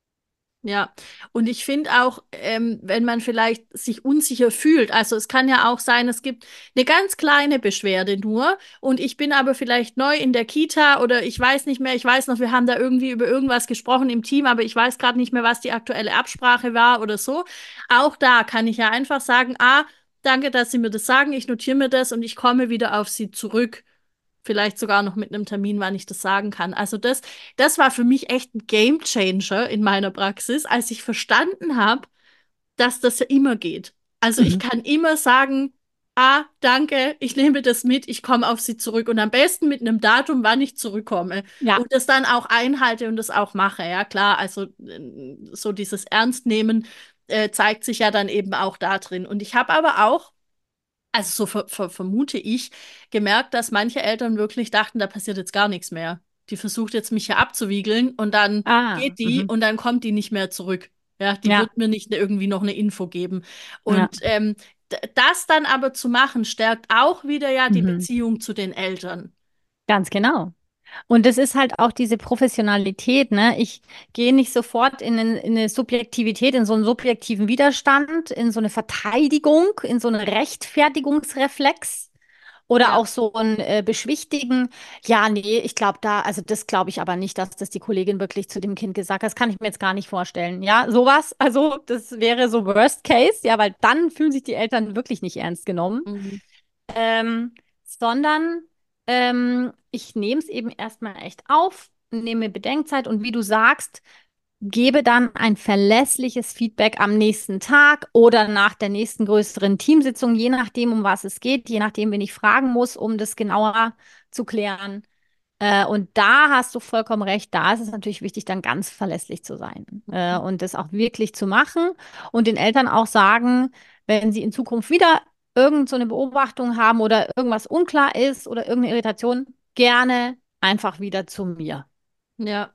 Ja, und ich finde auch, ähm, wenn man vielleicht sich unsicher fühlt, also es kann ja auch sein, es gibt eine ganz kleine Beschwerde nur und ich bin aber vielleicht neu in der Kita oder ich weiß nicht mehr, ich weiß noch, wir haben da irgendwie über irgendwas gesprochen im Team, aber ich weiß gerade nicht mehr, was die aktuelle Absprache war oder so. Auch da kann ich ja einfach sagen, ah, danke, dass Sie mir das sagen, ich notiere mir das und ich komme wieder auf Sie zurück. Vielleicht sogar noch mit einem Termin, wann ich das sagen kann. Also das, das war für mich echt ein Game Changer in meiner Praxis, als ich verstanden habe, dass das ja immer geht. Also ich Mhm. kann immer sagen, ah, danke, ich nehme das mit, ich komme auf Sie zurück und am besten mit einem Datum, wann ich zurückkomme Ja. und das dann auch einhalte und das auch mache. Ja, klar, also äh, so dieses Ernstnehmen äh, zeigt sich ja dann eben auch da drin. Und ich habe aber auch also so ver ver vermute ich, gemerkt, dass manche Eltern wirklich dachten, da passiert jetzt gar nichts mehr. Die versucht jetzt mich hier abzuwiegeln und dann Ah, geht die mhm. und dann kommt die nicht mehr zurück. Ja, die Ja, wird mir nicht irgendwie noch eine Info geben. ja, Und ähm, d- das dann aber zu machen, stärkt auch wieder ja die mhm. Beziehung zu den Eltern. Ganz genau. Und es ist halt auch diese Professionalität, ne? Ich gehe nicht sofort in, eine- in eine Subjektivität, in so einen subjektiven Widerstand, in so eine Verteidigung, in so einen Rechtfertigungsreflex oder Ja. auch so ein äh, Beschwichtigen. Ja, nee, ich glaube da, also das glaube ich aber nicht, dass das die Kollegin wirklich zu dem Kind gesagt hat. Das kann ich mir jetzt gar nicht vorstellen. Ja, sowas, also das wäre so Worst Case, ja, weil dann fühlen sich die Eltern wirklich nicht ernst genommen. Mhm. ähm, sondern ähm, ich nehme es eben erstmal echt auf, nehme Bedenkzeit und wie du sagst, gebe dann ein verlässliches Feedback am nächsten Tag oder nach der nächsten größeren Teamsitzung, je nachdem, um was es geht, je nachdem, wen ich fragen muss, um das genauer zu klären. Äh, und da hast du vollkommen recht, da ist es natürlich wichtig, dann ganz verlässlich zu sein, äh, und das auch wirklich zu machen und den Eltern auch sagen, wenn sie in Zukunft wieder irgend so eine Beobachtung haben oder irgendwas unklar ist oder irgendeine Irritation, gerne einfach wieder zu mir. Ja.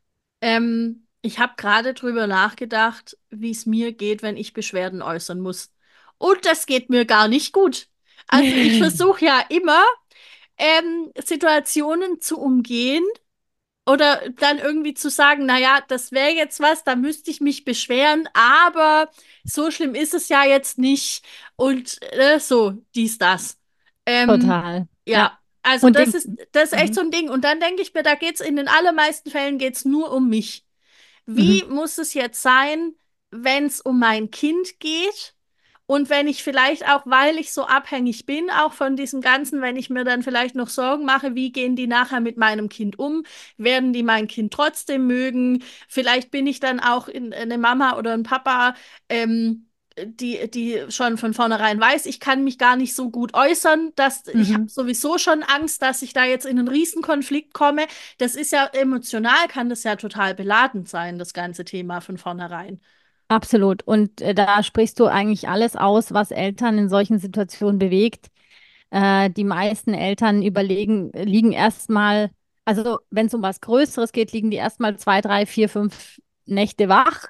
Ähm, ich habe gerade drüber nachgedacht, wie es mir geht, wenn ich Beschwerden äußern muss. Und das geht mir gar nicht gut. Also ich versuche ja immer, ähm, Situationen zu umgehen oder dann irgendwie zu sagen, naja, das wäre jetzt was, da müsste ich mich beschweren, aber so schlimm ist es ja jetzt nicht und äh, so, dies, das. Ähm, Total. Ja. ja, also Und das den, ist, das ist echt mhm. so ein Ding. Und dann denke ich mir, da geht's in den allermeisten Fällen geht's nur um mich. Mhm. Wie muss es jetzt sein, wenn es um mein Kind geht? Und wenn ich vielleicht auch, weil ich so abhängig bin, auch von diesem Ganzen, wenn ich mir dann vielleicht noch Sorgen mache, wie gehen die nachher mit meinem Kind um? Werden die mein Kind trotzdem mögen? Vielleicht bin ich dann auch in, eine Mama oder ein Papa, ähm, die, die schon von vornherein weiß, ich kann mich gar nicht so gut äußern, dass ich habe Mhm. sowieso schon Angst, dass ich da jetzt in einen Riesenkonflikt komme. Das ist ja emotional, kann das ja total beladend sein, das ganze Thema von vornherein. Absolut. Und äh, da sprichst du eigentlich alles aus, was Eltern in solchen Situationen bewegt. Äh, die meisten Eltern überlegen, liegen erstmal, also wenn es um was Größeres geht, liegen die erstmal zwei, drei, vier, fünf Nächte wach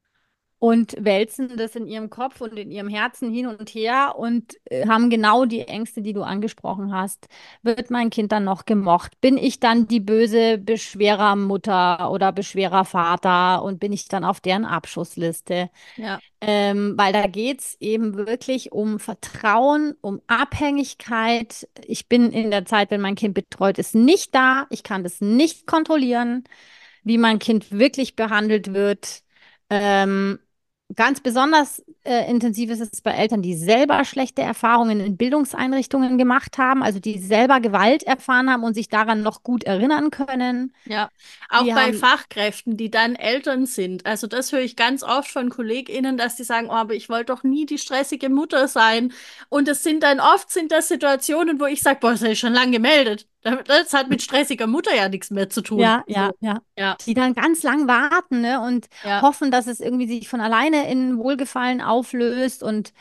und wälzen das in ihrem Kopf und in ihrem Herzen hin und her und äh, haben genau die Ängste, die du angesprochen hast. Wird mein Kind dann noch gemocht? Bin ich dann die böse Beschwerermutter oder Beschwerervater und bin ich dann auf deren Abschussliste? Ja, Ähm, weil da geht es eben wirklich um Vertrauen, um Abhängigkeit. Ich bin in der Zeit, wenn mein Kind betreut ist, nicht da. Ich kann das nicht kontrollieren, wie mein Kind wirklich behandelt wird. Ähm, Ganz besonders äh, intensiv ist es bei Eltern, die selber schlechte Erfahrungen in Bildungseinrichtungen gemacht haben, also die selber Gewalt erfahren haben und sich daran noch gut erinnern können. ja. Auch Die bei haben, Fachkräften, die dann Eltern sind. Also das höre ich ganz oft von KollegInnen, dass die sagen, oh, aber ich wollte doch nie die stressige Mutter sein. Und es sind dann oft sind das Situationen, wo ich sage, boah, das habe ich schon lange gemeldet. Das hat mit stressiger Mutter ja nichts mehr zu tun. ja, ja, So. ja. Ja, Die dann ganz lang warten, ne, und ja, hoffen, dass es irgendwie sich von alleine in Wohlgefallen auflöst. Und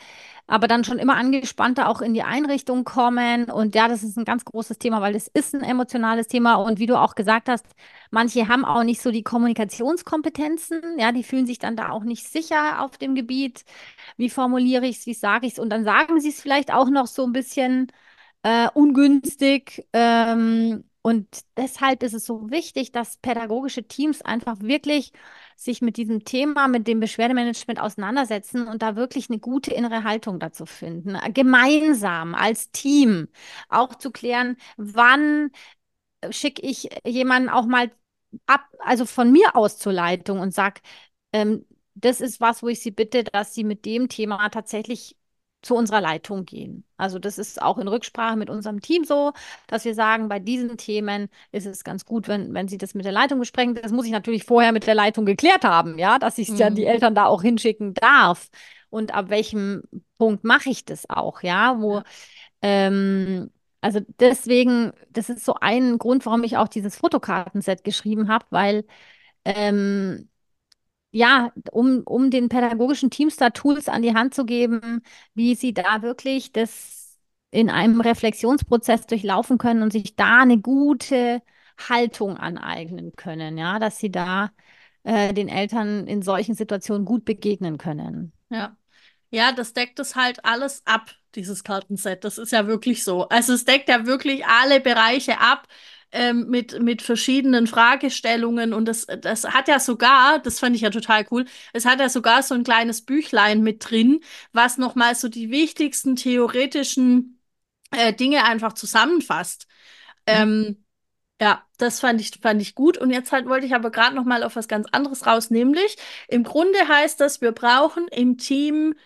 aber dann schon immer angespannter auch in die Einrichtung kommen. Und ja, das ist ein ganz großes Thema, weil es ist ein emotionales Thema. Und wie du auch gesagt hast, manche haben auch nicht so die Kommunikationskompetenzen. Ja, die fühlen sich dann da auch nicht sicher auf dem Gebiet. Wie formuliere ich es, wie sage ich es? Und dann sagen sie es vielleicht auch noch so ein bisschen äh, ungünstig. Ähm, und deshalb ist es so wichtig, dass pädagogische Teams einfach wirklich sich mit diesem Thema, mit dem Beschwerdemanagement auseinandersetzen und da wirklich eine gute innere Haltung dazu finden. Gemeinsam als Team auch zu klären, wann schicke ich jemanden auch mal ab, also von mir aus zur Leitung und sage, ähm, das ist was, wo ich Sie bitte, dass Sie mit dem Thema tatsächlich zu unserer Leitung gehen. Also das ist auch in Rücksprache mit unserem Team so, dass wir sagen, bei diesen Themen ist es ganz gut, wenn, wenn Sie das mit der Leitung besprechen. Das muss ich natürlich vorher mit der Leitung geklärt haben, ja, dass ich ja die Mhm. Eltern da auch hinschicken darf. Und ab welchem Punkt mache ich das auch, ja, wo Ja. ähm, also deswegen, das ist so ein Grund, warum ich auch dieses Fotokartenset geschrieben habe, weil ähm, ja, um, um den pädagogischen Teams da Tools an die Hand zu geben, wie sie da wirklich das in einem Reflexionsprozess durchlaufen können und sich da eine gute Haltung aneignen können, ja, dass sie da äh, den Eltern in solchen Situationen gut begegnen können. Ja. Ja, das deckt es halt alles ab, dieses Kartenset. Das ist ja wirklich so. Also es deckt ja wirklich alle Bereiche ab ähm, mit, mit verschiedenen Fragestellungen. Und das, das hat ja sogar, das fand ich ja total cool, es hat ja sogar so ein kleines Büchlein mit drin, was nochmal so die wichtigsten theoretischen äh, Dinge einfach zusammenfasst. Mhm. Ähm, ja, das fand ich, fand ich gut. Und jetzt halt wollte ich aber gerade noch mal auf was ganz anderes raus, nämlich im Grunde heißt das, wir brauchen im Team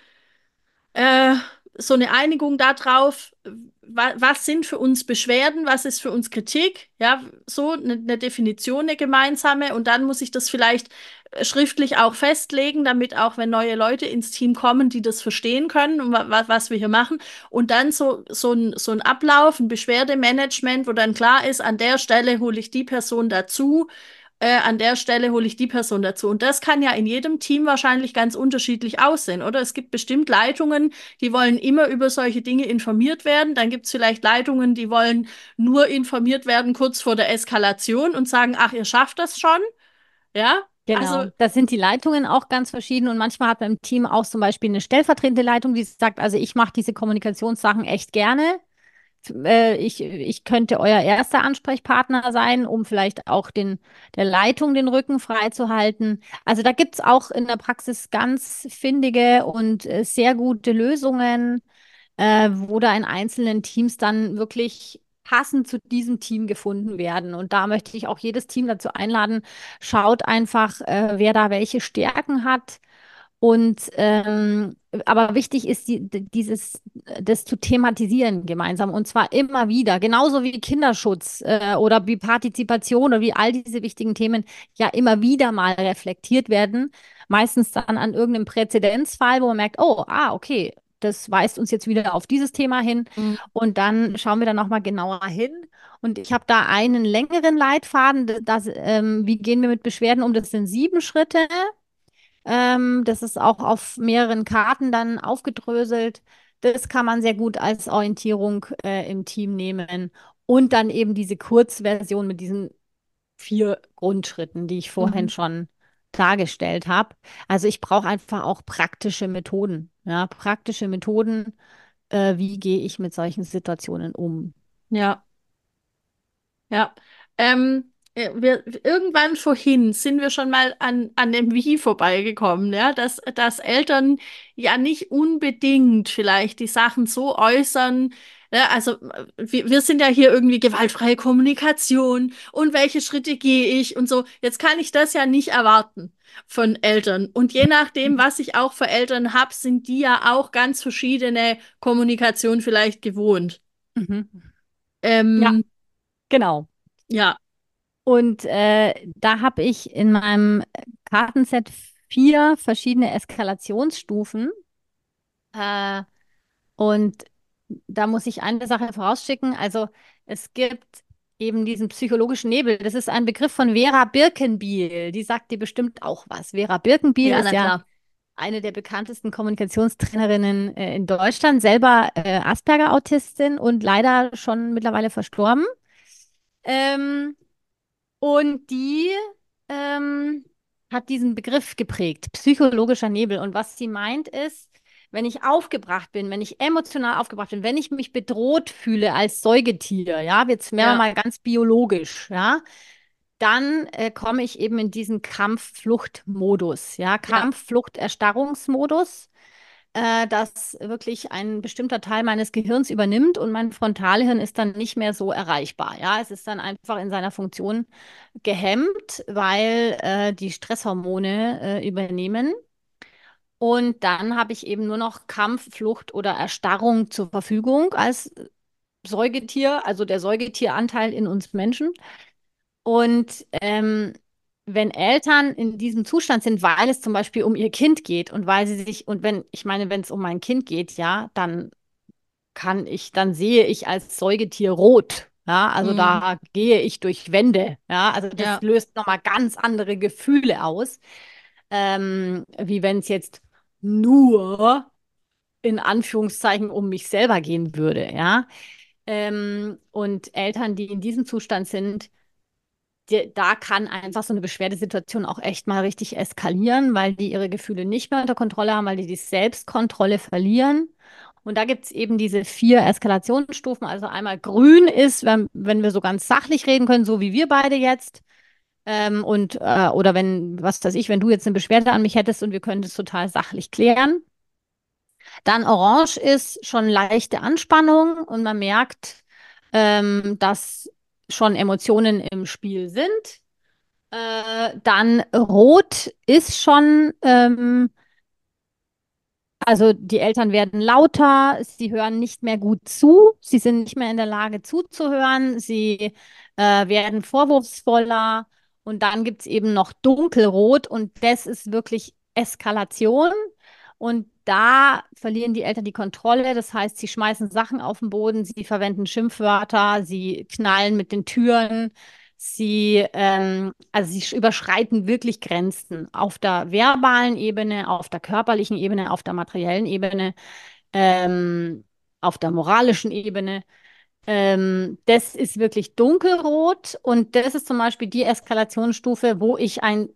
äh, so eine Einigung darauf, wa was sind für uns Beschwerden, was ist für uns Kritik, ja, so eine, eine Definition, eine gemeinsame. Und dann muss ich das vielleicht äh, schriftlich auch festlegen, damit auch, wenn neue Leute ins Team kommen, die das verstehen können und wa was wir hier machen. Und dann so, so ein, so ein Ablauf, ein Beschwerdemanagement, wo dann klar ist, an der Stelle hole ich die Person dazu, äh, an der Stelle hole ich die Person dazu. Und das kann ja in jedem Team wahrscheinlich ganz unterschiedlich aussehen, oder? Es gibt bestimmt Leitungen, die wollen immer über solche Dinge informiert werden. Dann gibt es vielleicht Leitungen, die wollen nur informiert werden kurz vor der Eskalation und sagen, ach, ihr schafft das schon. Ja, also, Genau, das sind die Leitungen auch ganz verschieden und manchmal hat man im Team auch zum Beispiel eine stellvertretende Leitung, die sagt, also ich mache diese Kommunikationssachen echt gerne. Äh, ich, ich könnte euer erster Ansprechpartner sein, um vielleicht auch den, der Leitung den Rücken frei zu halten. Also da gibt es auch in der Praxis ganz findige und äh, sehr gute Lösungen, äh, wo da in einzelnen Teams dann wirklich passend zu diesem Team gefunden werden. Und da möchte ich auch jedes Team dazu einladen, schaut einfach, äh, wer da welche Stärken hat. Und ähm, aber wichtig ist die, dieses, das zu thematisieren gemeinsam und zwar immer wieder, genauso wie Kinderschutz äh, oder wie Partizipation oder wie all diese wichtigen Themen ja immer wieder mal reflektiert werden. Meistens dann an irgendeinem Präzedenzfall, wo man merkt, oh, ah, okay, das weist uns jetzt wieder auf dieses Thema hin. mm, Und dann schauen wir da nochmal genauer hin. Und ich habe da einen längeren Leitfaden, das, ähm, wie gehen wir mit Beschwerden um? Das sind sieben Schritte. Ähm, das ist auch auf mehreren Karten dann aufgedröselt. Das kann man sehr gut als Orientierung äh, im Team nehmen. Und dann eben diese Kurzversion mit diesen vier Grundschritten, die ich vorhin mhm. schon dargestellt habe. Also ich brauche einfach auch praktische Methoden. Ja, praktische Methoden, äh, wie gehe ich mit solchen Situationen um? Ja. Ja, ähm, äh, wir, irgendwann vorhin sind wir schon mal an, an dem Wie vorbeigekommen, ja, dass, dass Eltern ja nicht unbedingt vielleicht die Sachen so äußern, ne, also äh, wir, wir sind ja hier irgendwie gewaltfreie Kommunikation und welche Schritte gehe ich und so. Jetzt kann ich das ja nicht erwarten von Eltern. Und je nachdem, was ich auch für Eltern habe, sind die ja auch ganz verschiedene Kommunikation vielleicht gewohnt. Mhm. Ja, Ähm, genau. ja, Und äh, da habe ich in meinem Kartenset vier verschiedene Eskalationsstufen. Äh, und da muss ich eine Sache vorausschicken. Also es gibt eben diesen psychologischen Nebel. Das ist ein Begriff von Vera Birkenbiel. Die sagt dir bestimmt auch was. Vera Birkenbiel ja, ist na ja klar. eine der bekanntesten Kommunikationstrainerinnen äh, in Deutschland, selber äh, Asperger-Autistin und leider schon mittlerweile verstorben. Ähm, und die ähm, hat diesen Begriff geprägt, psychologischer Nebel. Und was sie meint ist, wenn ich aufgebracht bin, wenn ich emotional aufgebracht bin, wenn ich mich bedroht fühle als Säugetier, ja, jetzt wären wir Ja, mal ganz biologisch, ja, dann äh, komme ich eben in diesen Kampf-Flucht-Modus, ja, ja, Kampf-Flucht-Erstarrungsmodus, äh, dass wirklich ein bestimmter Teil meines Gehirns übernimmt und mein Frontalhirn ist dann nicht mehr so erreichbar. Ja, es ist dann einfach in seiner Funktion gehemmt, weil äh, die Stresshormone äh, übernehmen. Und dann habe ich eben nur noch Kampf, Flucht oder Erstarrung zur Verfügung als Säugetier, also der Säugetieranteil in uns Menschen. Und ähm, wenn Eltern in diesem Zustand sind, weil es zum Beispiel um ihr Kind geht und weil sie sich, und wenn, ich meine, wenn es um mein Kind geht, ja, dann kann ich, dann sehe ich als Säugetier rot. Ja, also mm, da gehe ich durch Wände. Ja, also das ja, löst nochmal ganz andere Gefühle aus, ähm, wie wenn es jetzt nur in Anführungszeichen um mich selber gehen würde. Ja, ähm, und Eltern, die in diesem Zustand sind, die, da kann einfach so eine Beschwerdesituation auch echt mal richtig eskalieren, weil die ihre Gefühle nicht mehr unter Kontrolle haben, weil die die Selbstkontrolle verlieren. Und da gibt es eben diese vier Eskalationsstufen. Also einmal grün ist, wenn, wenn wir so ganz sachlich reden können, so wie wir beide jetzt. Ähm, und äh, oder wenn, was weiß ich, wenn du jetzt eine Beschwerde an mich hättest und wir können das total sachlich klären. Dann orange ist schon leichte Anspannung und man merkt, ähm, dass schon Emotionen im Spiel sind. Äh, dann rot ist schon, ähm, also die Eltern werden lauter, sie hören nicht mehr gut zu, sie sind nicht mehr in der Lage zuzuhören, sie äh, werden vorwurfsvoller und dann gibt es eben noch dunkelrot und das ist wirklich Eskalation und da verlieren die Eltern die Kontrolle, das heißt, sie schmeißen Sachen auf den Boden, sie verwenden Schimpfwörter, sie knallen mit den Türen. Sie, ähm, also sie überschreiten wirklich Grenzen auf der verbalen Ebene, auf der körperlichen Ebene, auf der materiellen Ebene, ähm, auf der moralischen Ebene. Ähm, das ist wirklich dunkelrot und das ist zum Beispiel die Eskalationsstufe, wo ich ein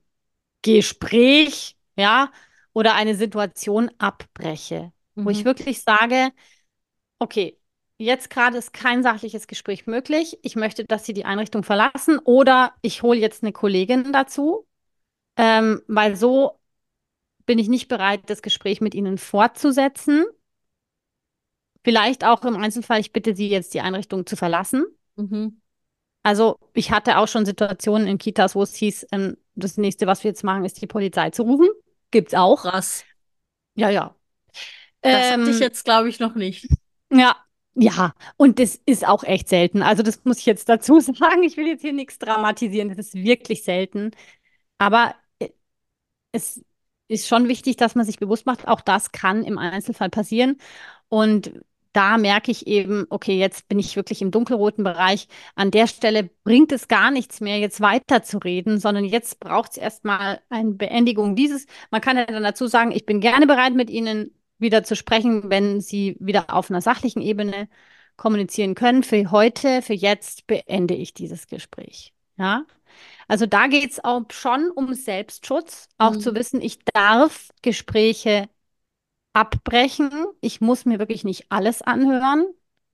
Gespräch, ja, oder eine Situation abbreche, wo ich mhm, wirklich sage, okay, jetzt gerade ist kein sachliches Gespräch möglich. Ich möchte, dass Sie die Einrichtung verlassen oder ich hole jetzt eine Kollegin dazu, ähm, weil so bin ich nicht bereit, das Gespräch mit Ihnen fortzusetzen. Vielleicht auch im Einzelfall, ich bitte Sie jetzt, die Einrichtung zu verlassen. mhm. Also ich hatte auch schon Situationen in Kitas, wo es hieß, ähm, das nächste, was wir jetzt machen, ist die Polizei zu rufen. Gibt's auch. Krass. Ja, ja. Das hatte ich Ähm, jetzt, glaube ich, noch nicht. Ja, ja, und das ist auch echt selten. Also das muss ich jetzt dazu sagen. Ich will jetzt hier nichts dramatisieren. Das ist wirklich selten. Aber äh, es ist schon wichtig, dass man sich bewusst macht, auch das kann im Einzelfall passieren. Und da merke ich eben, okay, jetzt bin ich wirklich im dunkelroten Bereich. An der Stelle bringt es gar nichts mehr, jetzt weiterzureden, sondern jetzt braucht es erstmal eine Beendigung dieses. Man kann ja dann dazu sagen, ich bin gerne bereit, mit Ihnen wieder zu sprechen, wenn Sie wieder auf einer sachlichen Ebene kommunizieren können. Für heute, für jetzt beende ich dieses Gespräch. Ja? Also da geht es auch schon um Selbstschutz, auch zu Mhm. wissen, ich darf Gespräche abbrechen. Ich muss mir wirklich nicht alles anhören.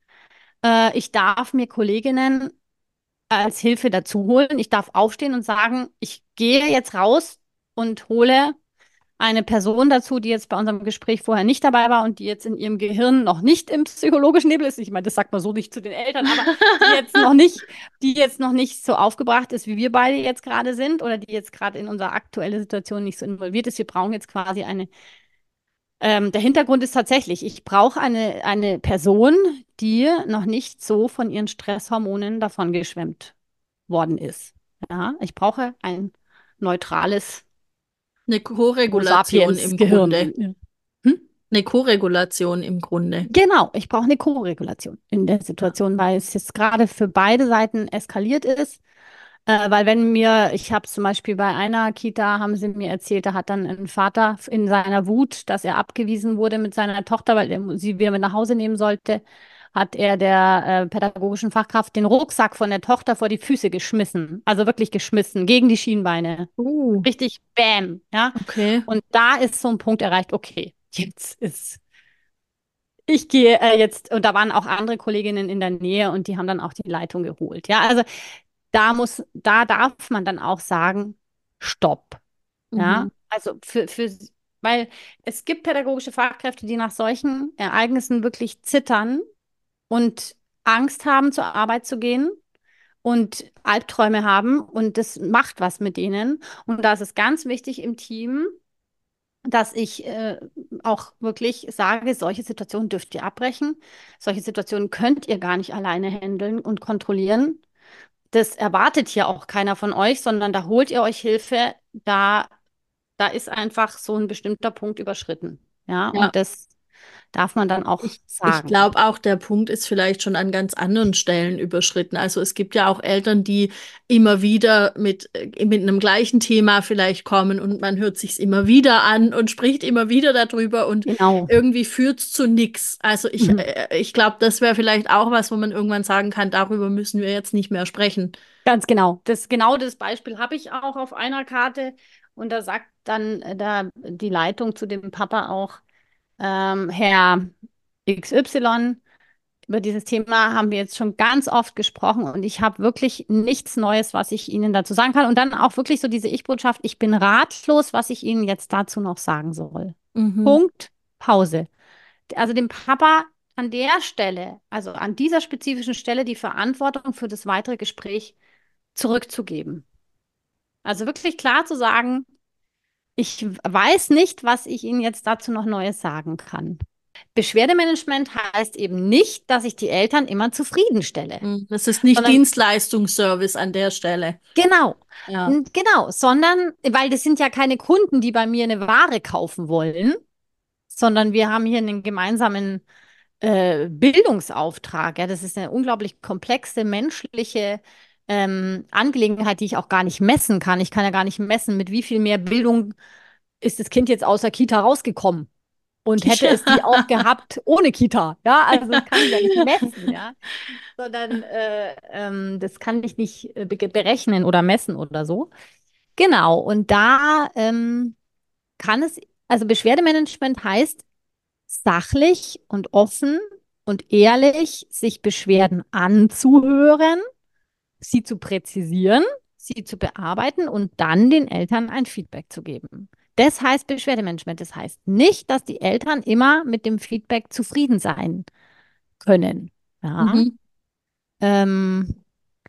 Äh, ich darf mir Kolleginnen als Hilfe dazu holen. Ich darf aufstehen und sagen, ich gehe jetzt raus und hole eine Person dazu, die jetzt bei unserem Gespräch vorher nicht dabei war und die jetzt in ihrem Gehirn noch nicht im psychologischen Nebel ist. Ich meine, das sagt man so nicht zu den Eltern, aber die jetzt noch nicht, die jetzt noch nicht so aufgebracht ist, wie wir beide jetzt gerade sind oder die jetzt gerade in unserer aktuellen Situation nicht so involviert ist. Wir brauchen jetzt quasi eine. Ähm, der Hintergrund ist tatsächlich, ich brauche eine, eine Person, die noch nicht so von ihren Stresshormonen davongeschwemmt worden ist. Ja, ich brauche ein neutrales Eine Homo Koregulation sapiens im Grunde. Gehirn. Ja. Hm? Eine Koregulation im Grunde. Genau, ich brauche eine Co-Regulation in der Ja. Situation, weil es jetzt gerade für beide Seiten eskaliert ist. Äh, weil wenn mir, ich habe zum Beispiel bei einer Kita, haben sie mir erzählt, da hat dann ein Vater in seiner Wut, dass er abgewiesen wurde mit seiner Tochter, weil er sie wieder mit nach Hause nehmen sollte, hat er der äh, pädagogischen Fachkraft den Rucksack von der Tochter vor die Füße geschmissen. Also wirklich geschmissen, gegen die Schienbeine. Uh, Richtig Bäm, ja. okay. Und da ist so ein Punkt erreicht, okay, jetzt ist, ich gehe äh, jetzt, und da waren auch andere Kolleginnen in der Nähe und die haben dann auch die Leitung geholt. Ja, also da muss, da darf man dann auch sagen, Stopp. Ja, Mhm. also für, für, weil es gibt pädagogische Fachkräfte, die nach solchen Ereignissen wirklich zittern und Angst haben, zur Arbeit zu gehen und Albträume haben und das macht was mit denen. Und da ist es ganz wichtig im Team, dass ich äh, auch wirklich sage, solche Situationen dürft ihr abbrechen. Solche Situationen könnt ihr gar nicht alleine handeln und kontrollieren. Das erwartet hier auch keiner von euch, sondern da holt ihr euch Hilfe. Da, da ist einfach so ein bestimmter Punkt überschritten. Ja, Ja. und das darf man dann auch Ich, ich sagen. glaube auch, der Punkt ist vielleicht schon an ganz anderen Stellen überschritten. Also es gibt ja auch Eltern, die immer wieder mit, äh, mit einem gleichen Thema vielleicht kommen und man hört sich's immer wieder an und spricht immer wieder darüber und Genau. irgendwie führt's zu nichts. Also ich, Mhm. äh, ich glaube, das wäre vielleicht auch was, wo man irgendwann sagen kann, darüber müssen wir jetzt nicht mehr sprechen. Ganz genau. Das, genau das Beispiel habe ich auch auf einer Karte. Und da sagt dann äh, da die Leitung zu dem Papa auch, ähm, Herr X Y, über dieses Thema haben wir jetzt schon ganz oft gesprochen und ich habe wirklich nichts Neues, was ich Ihnen dazu sagen kann. Und dann auch wirklich so diese Ich-Botschaft, ich bin ratlos, was ich Ihnen jetzt dazu noch sagen soll. Mhm. Punkt, Pause. Also dem Papa an der Stelle, also an dieser spezifischen Stelle, die Verantwortung für das weitere Gespräch zurückzugeben. Also wirklich klar zu sagen, ich weiß nicht, was ich Ihnen jetzt dazu noch Neues sagen kann. Beschwerdemanagement heißt eben nicht, dass ich die Eltern immer zufriedenstelle, Mhm. Das ist nicht sondern Dienstleistungsservice an der Stelle. genau, Ja. n- genau, sondern, weil das sind ja keine Kunden, die bei mir eine Ware kaufen wollen, sondern wir haben hier einen gemeinsamen äh, Bildungsauftrag. Ja, das ist eine unglaublich komplexe menschliche ähm, Angelegenheit, die ich auch gar nicht messen kann. Ich kann ja gar nicht messen, mit wie viel mehr Bildung ist das Kind jetzt aus der Kita rausgekommen und hätte es die auch gehabt ohne Kita. Ja, also das kann ich ja nicht messen, ja, sondern äh, ähm, das kann ich nicht äh, be- berechnen oder messen oder so. Genau, und da ähm, kann es, also Beschwerdemanagement heißt, sachlich und offen und ehrlich sich Beschwerden anzuhören, sie zu präzisieren, sie zu bearbeiten und dann den Eltern ein Feedback zu geben. Das heißt Beschwerdemanagement. Das heißt nicht, dass die Eltern immer mit dem Feedback zufrieden sein können. Ja, Mhm. ähm,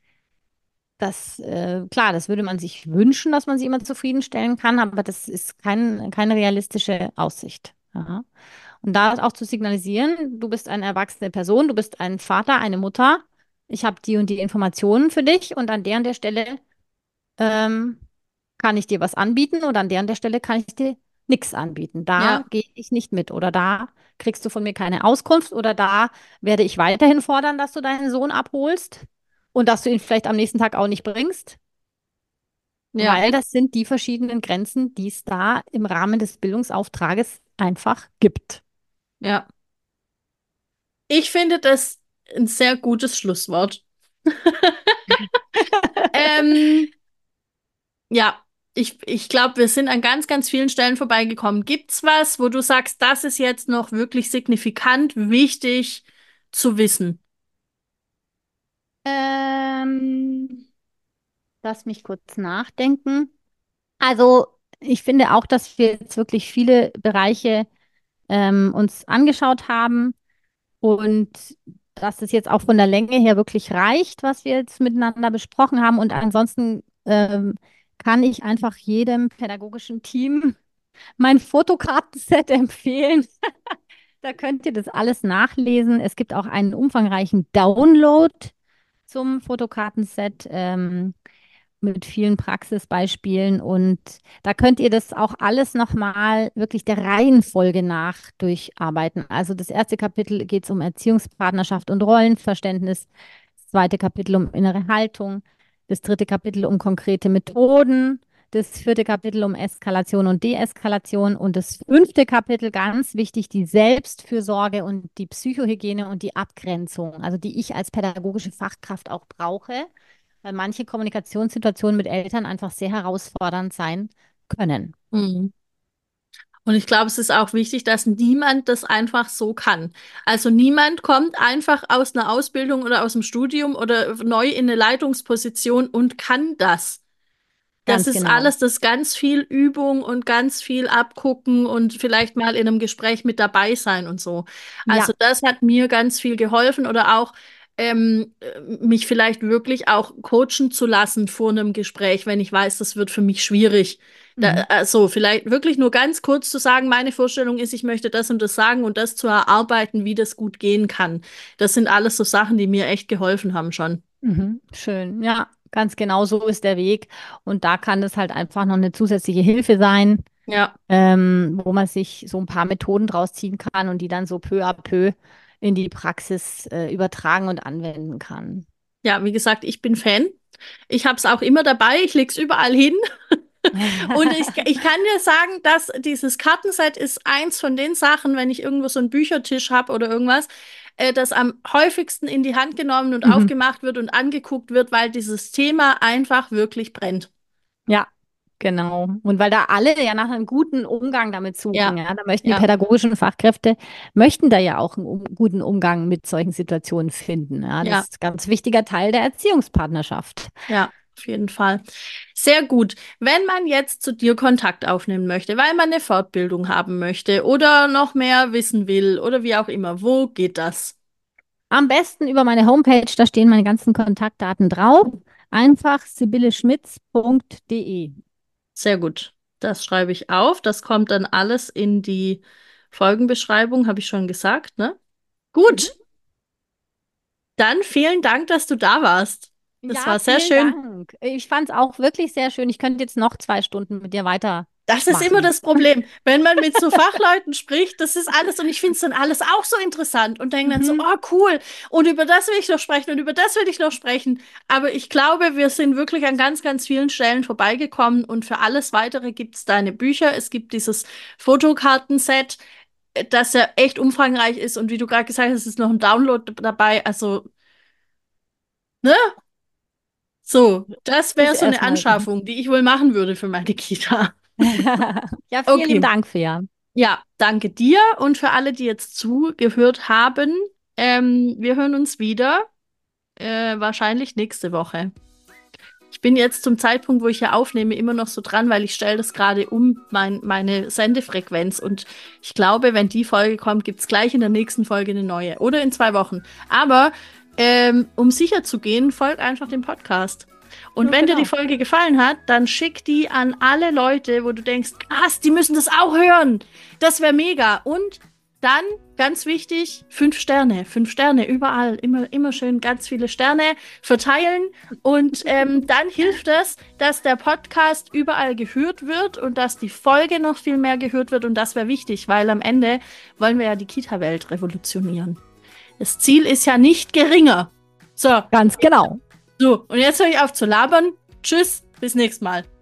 das, äh, klar, das würde man sich wünschen, dass man sie immer zufriedenstellen kann, aber das ist kein, keine realistische Aussicht. Ja. Und da auch zu signalisieren, du bist eine erwachsene Person, du bist ein Vater, eine Mutter, ich habe die und die Informationen für dich und an der und der Stelle ähm, kann ich dir was anbieten oder an der und der Stelle kann ich dir nichts anbieten. Da Ja, gehe ich nicht mit oder da kriegst du von mir keine Auskunft oder da werde ich weiterhin fordern, dass du deinen Sohn abholst und dass du ihn vielleicht am nächsten Tag auch nicht bringst, ja, weil das sind die verschiedenen Grenzen, die es da im Rahmen des Bildungsauftrages einfach gibt. ja. Ich finde das ein sehr gutes Schlusswort. Ähm, ja, ich, ich glaube, wir sind an ganz, ganz vielen Stellen vorbeigekommen. Gibt's was, wo du sagst, das ist jetzt noch wirklich signifikant wichtig zu wissen? Ähm, lass mich kurz nachdenken. Also, ich finde auch, dass wir jetzt wirklich viele Bereiche ähm, uns angeschaut haben und dass es jetzt auch von der Länge her wirklich reicht, was wir jetzt miteinander besprochen haben. Und ansonsten ähm, kann ich einfach jedem pädagogischen Team mein Fotokartenset empfehlen. Da könnt ihr das alles nachlesen. Es gibt auch einen umfangreichen Download zum Fotokartenset. Ähm, mit vielen Praxisbeispielen und da könnt ihr das auch alles nochmal wirklich der Reihenfolge nach durcharbeiten. Also das erste Kapitel geht es um Erziehungspartnerschaft und Rollenverständnis, das zweite Kapitel um innere Haltung, Das dritte Kapitel um konkrete Methoden. Das vierte Kapitel um Eskalation und Deeskalation. Und das fünfte Kapitel, ganz wichtig, die Selbstfürsorge und die Psychohygiene und die Abgrenzung, also die ich als pädagogische Fachkraft auch brauche, weil manche Kommunikationssituationen mit Eltern einfach sehr herausfordernd sein können. Mhm. Und ich glaube, es ist auch wichtig, dass niemand das einfach so kann. Also niemand kommt einfach aus einer Ausbildung oder aus dem Studium oder neu in eine Leitungsposition und kann das. Das Ganz ist genau. alles, das ist ganz viel Übung und ganz viel abgucken und vielleicht mal in einem Gespräch mit dabei sein und so. Also Ja. das hat mir ganz viel geholfen oder auch ähm, äh, mich vielleicht wirklich auch coachen zu lassen vor einem Gespräch, wenn ich weiß, das wird für mich schwierig. Da, Mhm. also vielleicht wirklich nur ganz kurz zu sagen, meine Vorstellung ist, ich möchte das und das sagen und das zu erarbeiten, wie das gut gehen kann. Das sind alles so Sachen, die mir echt geholfen haben schon. Mhm. Schön. Ja, ganz genau so ist der Weg. Und da kann es halt einfach noch eine zusätzliche Hilfe sein, Ja. ähm, wo man sich so ein paar Methoden draus ziehen kann und die dann so peu à peu in die Praxis äh, übertragen und anwenden kann. Ja, wie gesagt, ich bin Fan. Ich habe es auch immer dabei, ich lege es überall hin. Und ich, ich kann dir sagen, dass dieses Kartenset ist eins von den Sachen, wenn ich irgendwo so einen Büchertisch habe oder irgendwas, äh, das am häufigsten in die Hand genommen und Mhm. aufgemacht wird und angeguckt wird, weil dieses Thema einfach wirklich brennt. Ja, genau. Und weil da alle ja nach einem guten Umgang damit suchen, Ja, ja, da möchten die ja, pädagogischen Fachkräfte, möchten da ja auch einen um, guten Umgang mit solchen Situationen finden. Ja, das ja, ist ein ganz wichtiger Teil der Erziehungspartnerschaft. ja, auf jeden Fall. Sehr gut. Wenn man jetzt zu dir Kontakt aufnehmen möchte, weil man eine Fortbildung haben möchte oder noch mehr wissen will oder wie auch immer, wo geht das? Am besten über meine Homepage, da stehen meine ganzen Kontaktdaten drauf. Einfach sibylle-schmitz punkt de. Sehr gut. Das schreibe ich auf. Das kommt dann alles in die Folgenbeschreibung, habe ich schon gesagt, ne? Mhm. Gut, dann vielen Dank, dass du da warst. Das Ja, war sehr vielen schön. Dank. Ich fand es auch wirklich sehr schön. Ich könnte jetzt noch zwei Stunden mit dir Das ist immer weitermachen. das Problem, wenn man mit so Fachleuten spricht, das ist alles und ich finde es dann alles auch so interessant und denke dann so, Mhm. oh cool, und über das will ich noch sprechen und über das will ich noch sprechen. Aber ich glaube, wir sind wirklich an ganz, ganz vielen Stellen vorbeigekommen und für alles Weitere gibt es deine Bücher. Es gibt dieses Fotokartenset, äh, das ja echt umfangreich ist und wie du gerade gesagt hast, ist noch ein Download dabei. Also, ne? So, das wäre Ist so eine erstmal. Anschaffung, die ich wohl machen würde für meine Kita. Ja, vielen lieben Okay. Dank, Fea. Ja, danke dir und für alle, die jetzt zugehört haben. Ähm, wir hören uns wieder, äh, wahrscheinlich nächste Woche. Ich bin jetzt zum Zeitpunkt, wo ich hier aufnehme, immer noch so dran, weil ich stelle das gerade um, mein, meine Sendefrequenz. Und ich glaube, wenn die Folge kommt, gibt es gleich in der nächsten Folge eine neue. Oder in zwei Wochen. Aber ähm, um sicher zu gehen, folgt einfach dem Podcast. Und Ja, wenn dir die genau. Folge gefallen hat, dann schick die an alle Leute, wo du denkst, krass, die müssen das auch hören. Das wäre mega. Und dann, ganz wichtig, fünf Sterne. Fünf Sterne überall. Immer, immer schön ganz viele Sterne verteilen. Und ähm, dann hilft es, dass der Podcast überall gehört wird und dass die Folge noch viel mehr gehört wird. Und das wäre wichtig, weil am Ende wollen wir ja die Kita-Welt revolutionieren. Das Ziel ist ja nicht geringer. So, Ganz genau. so, und jetzt höre ich auf zu labern. Tschüss, bis nächstes Mal.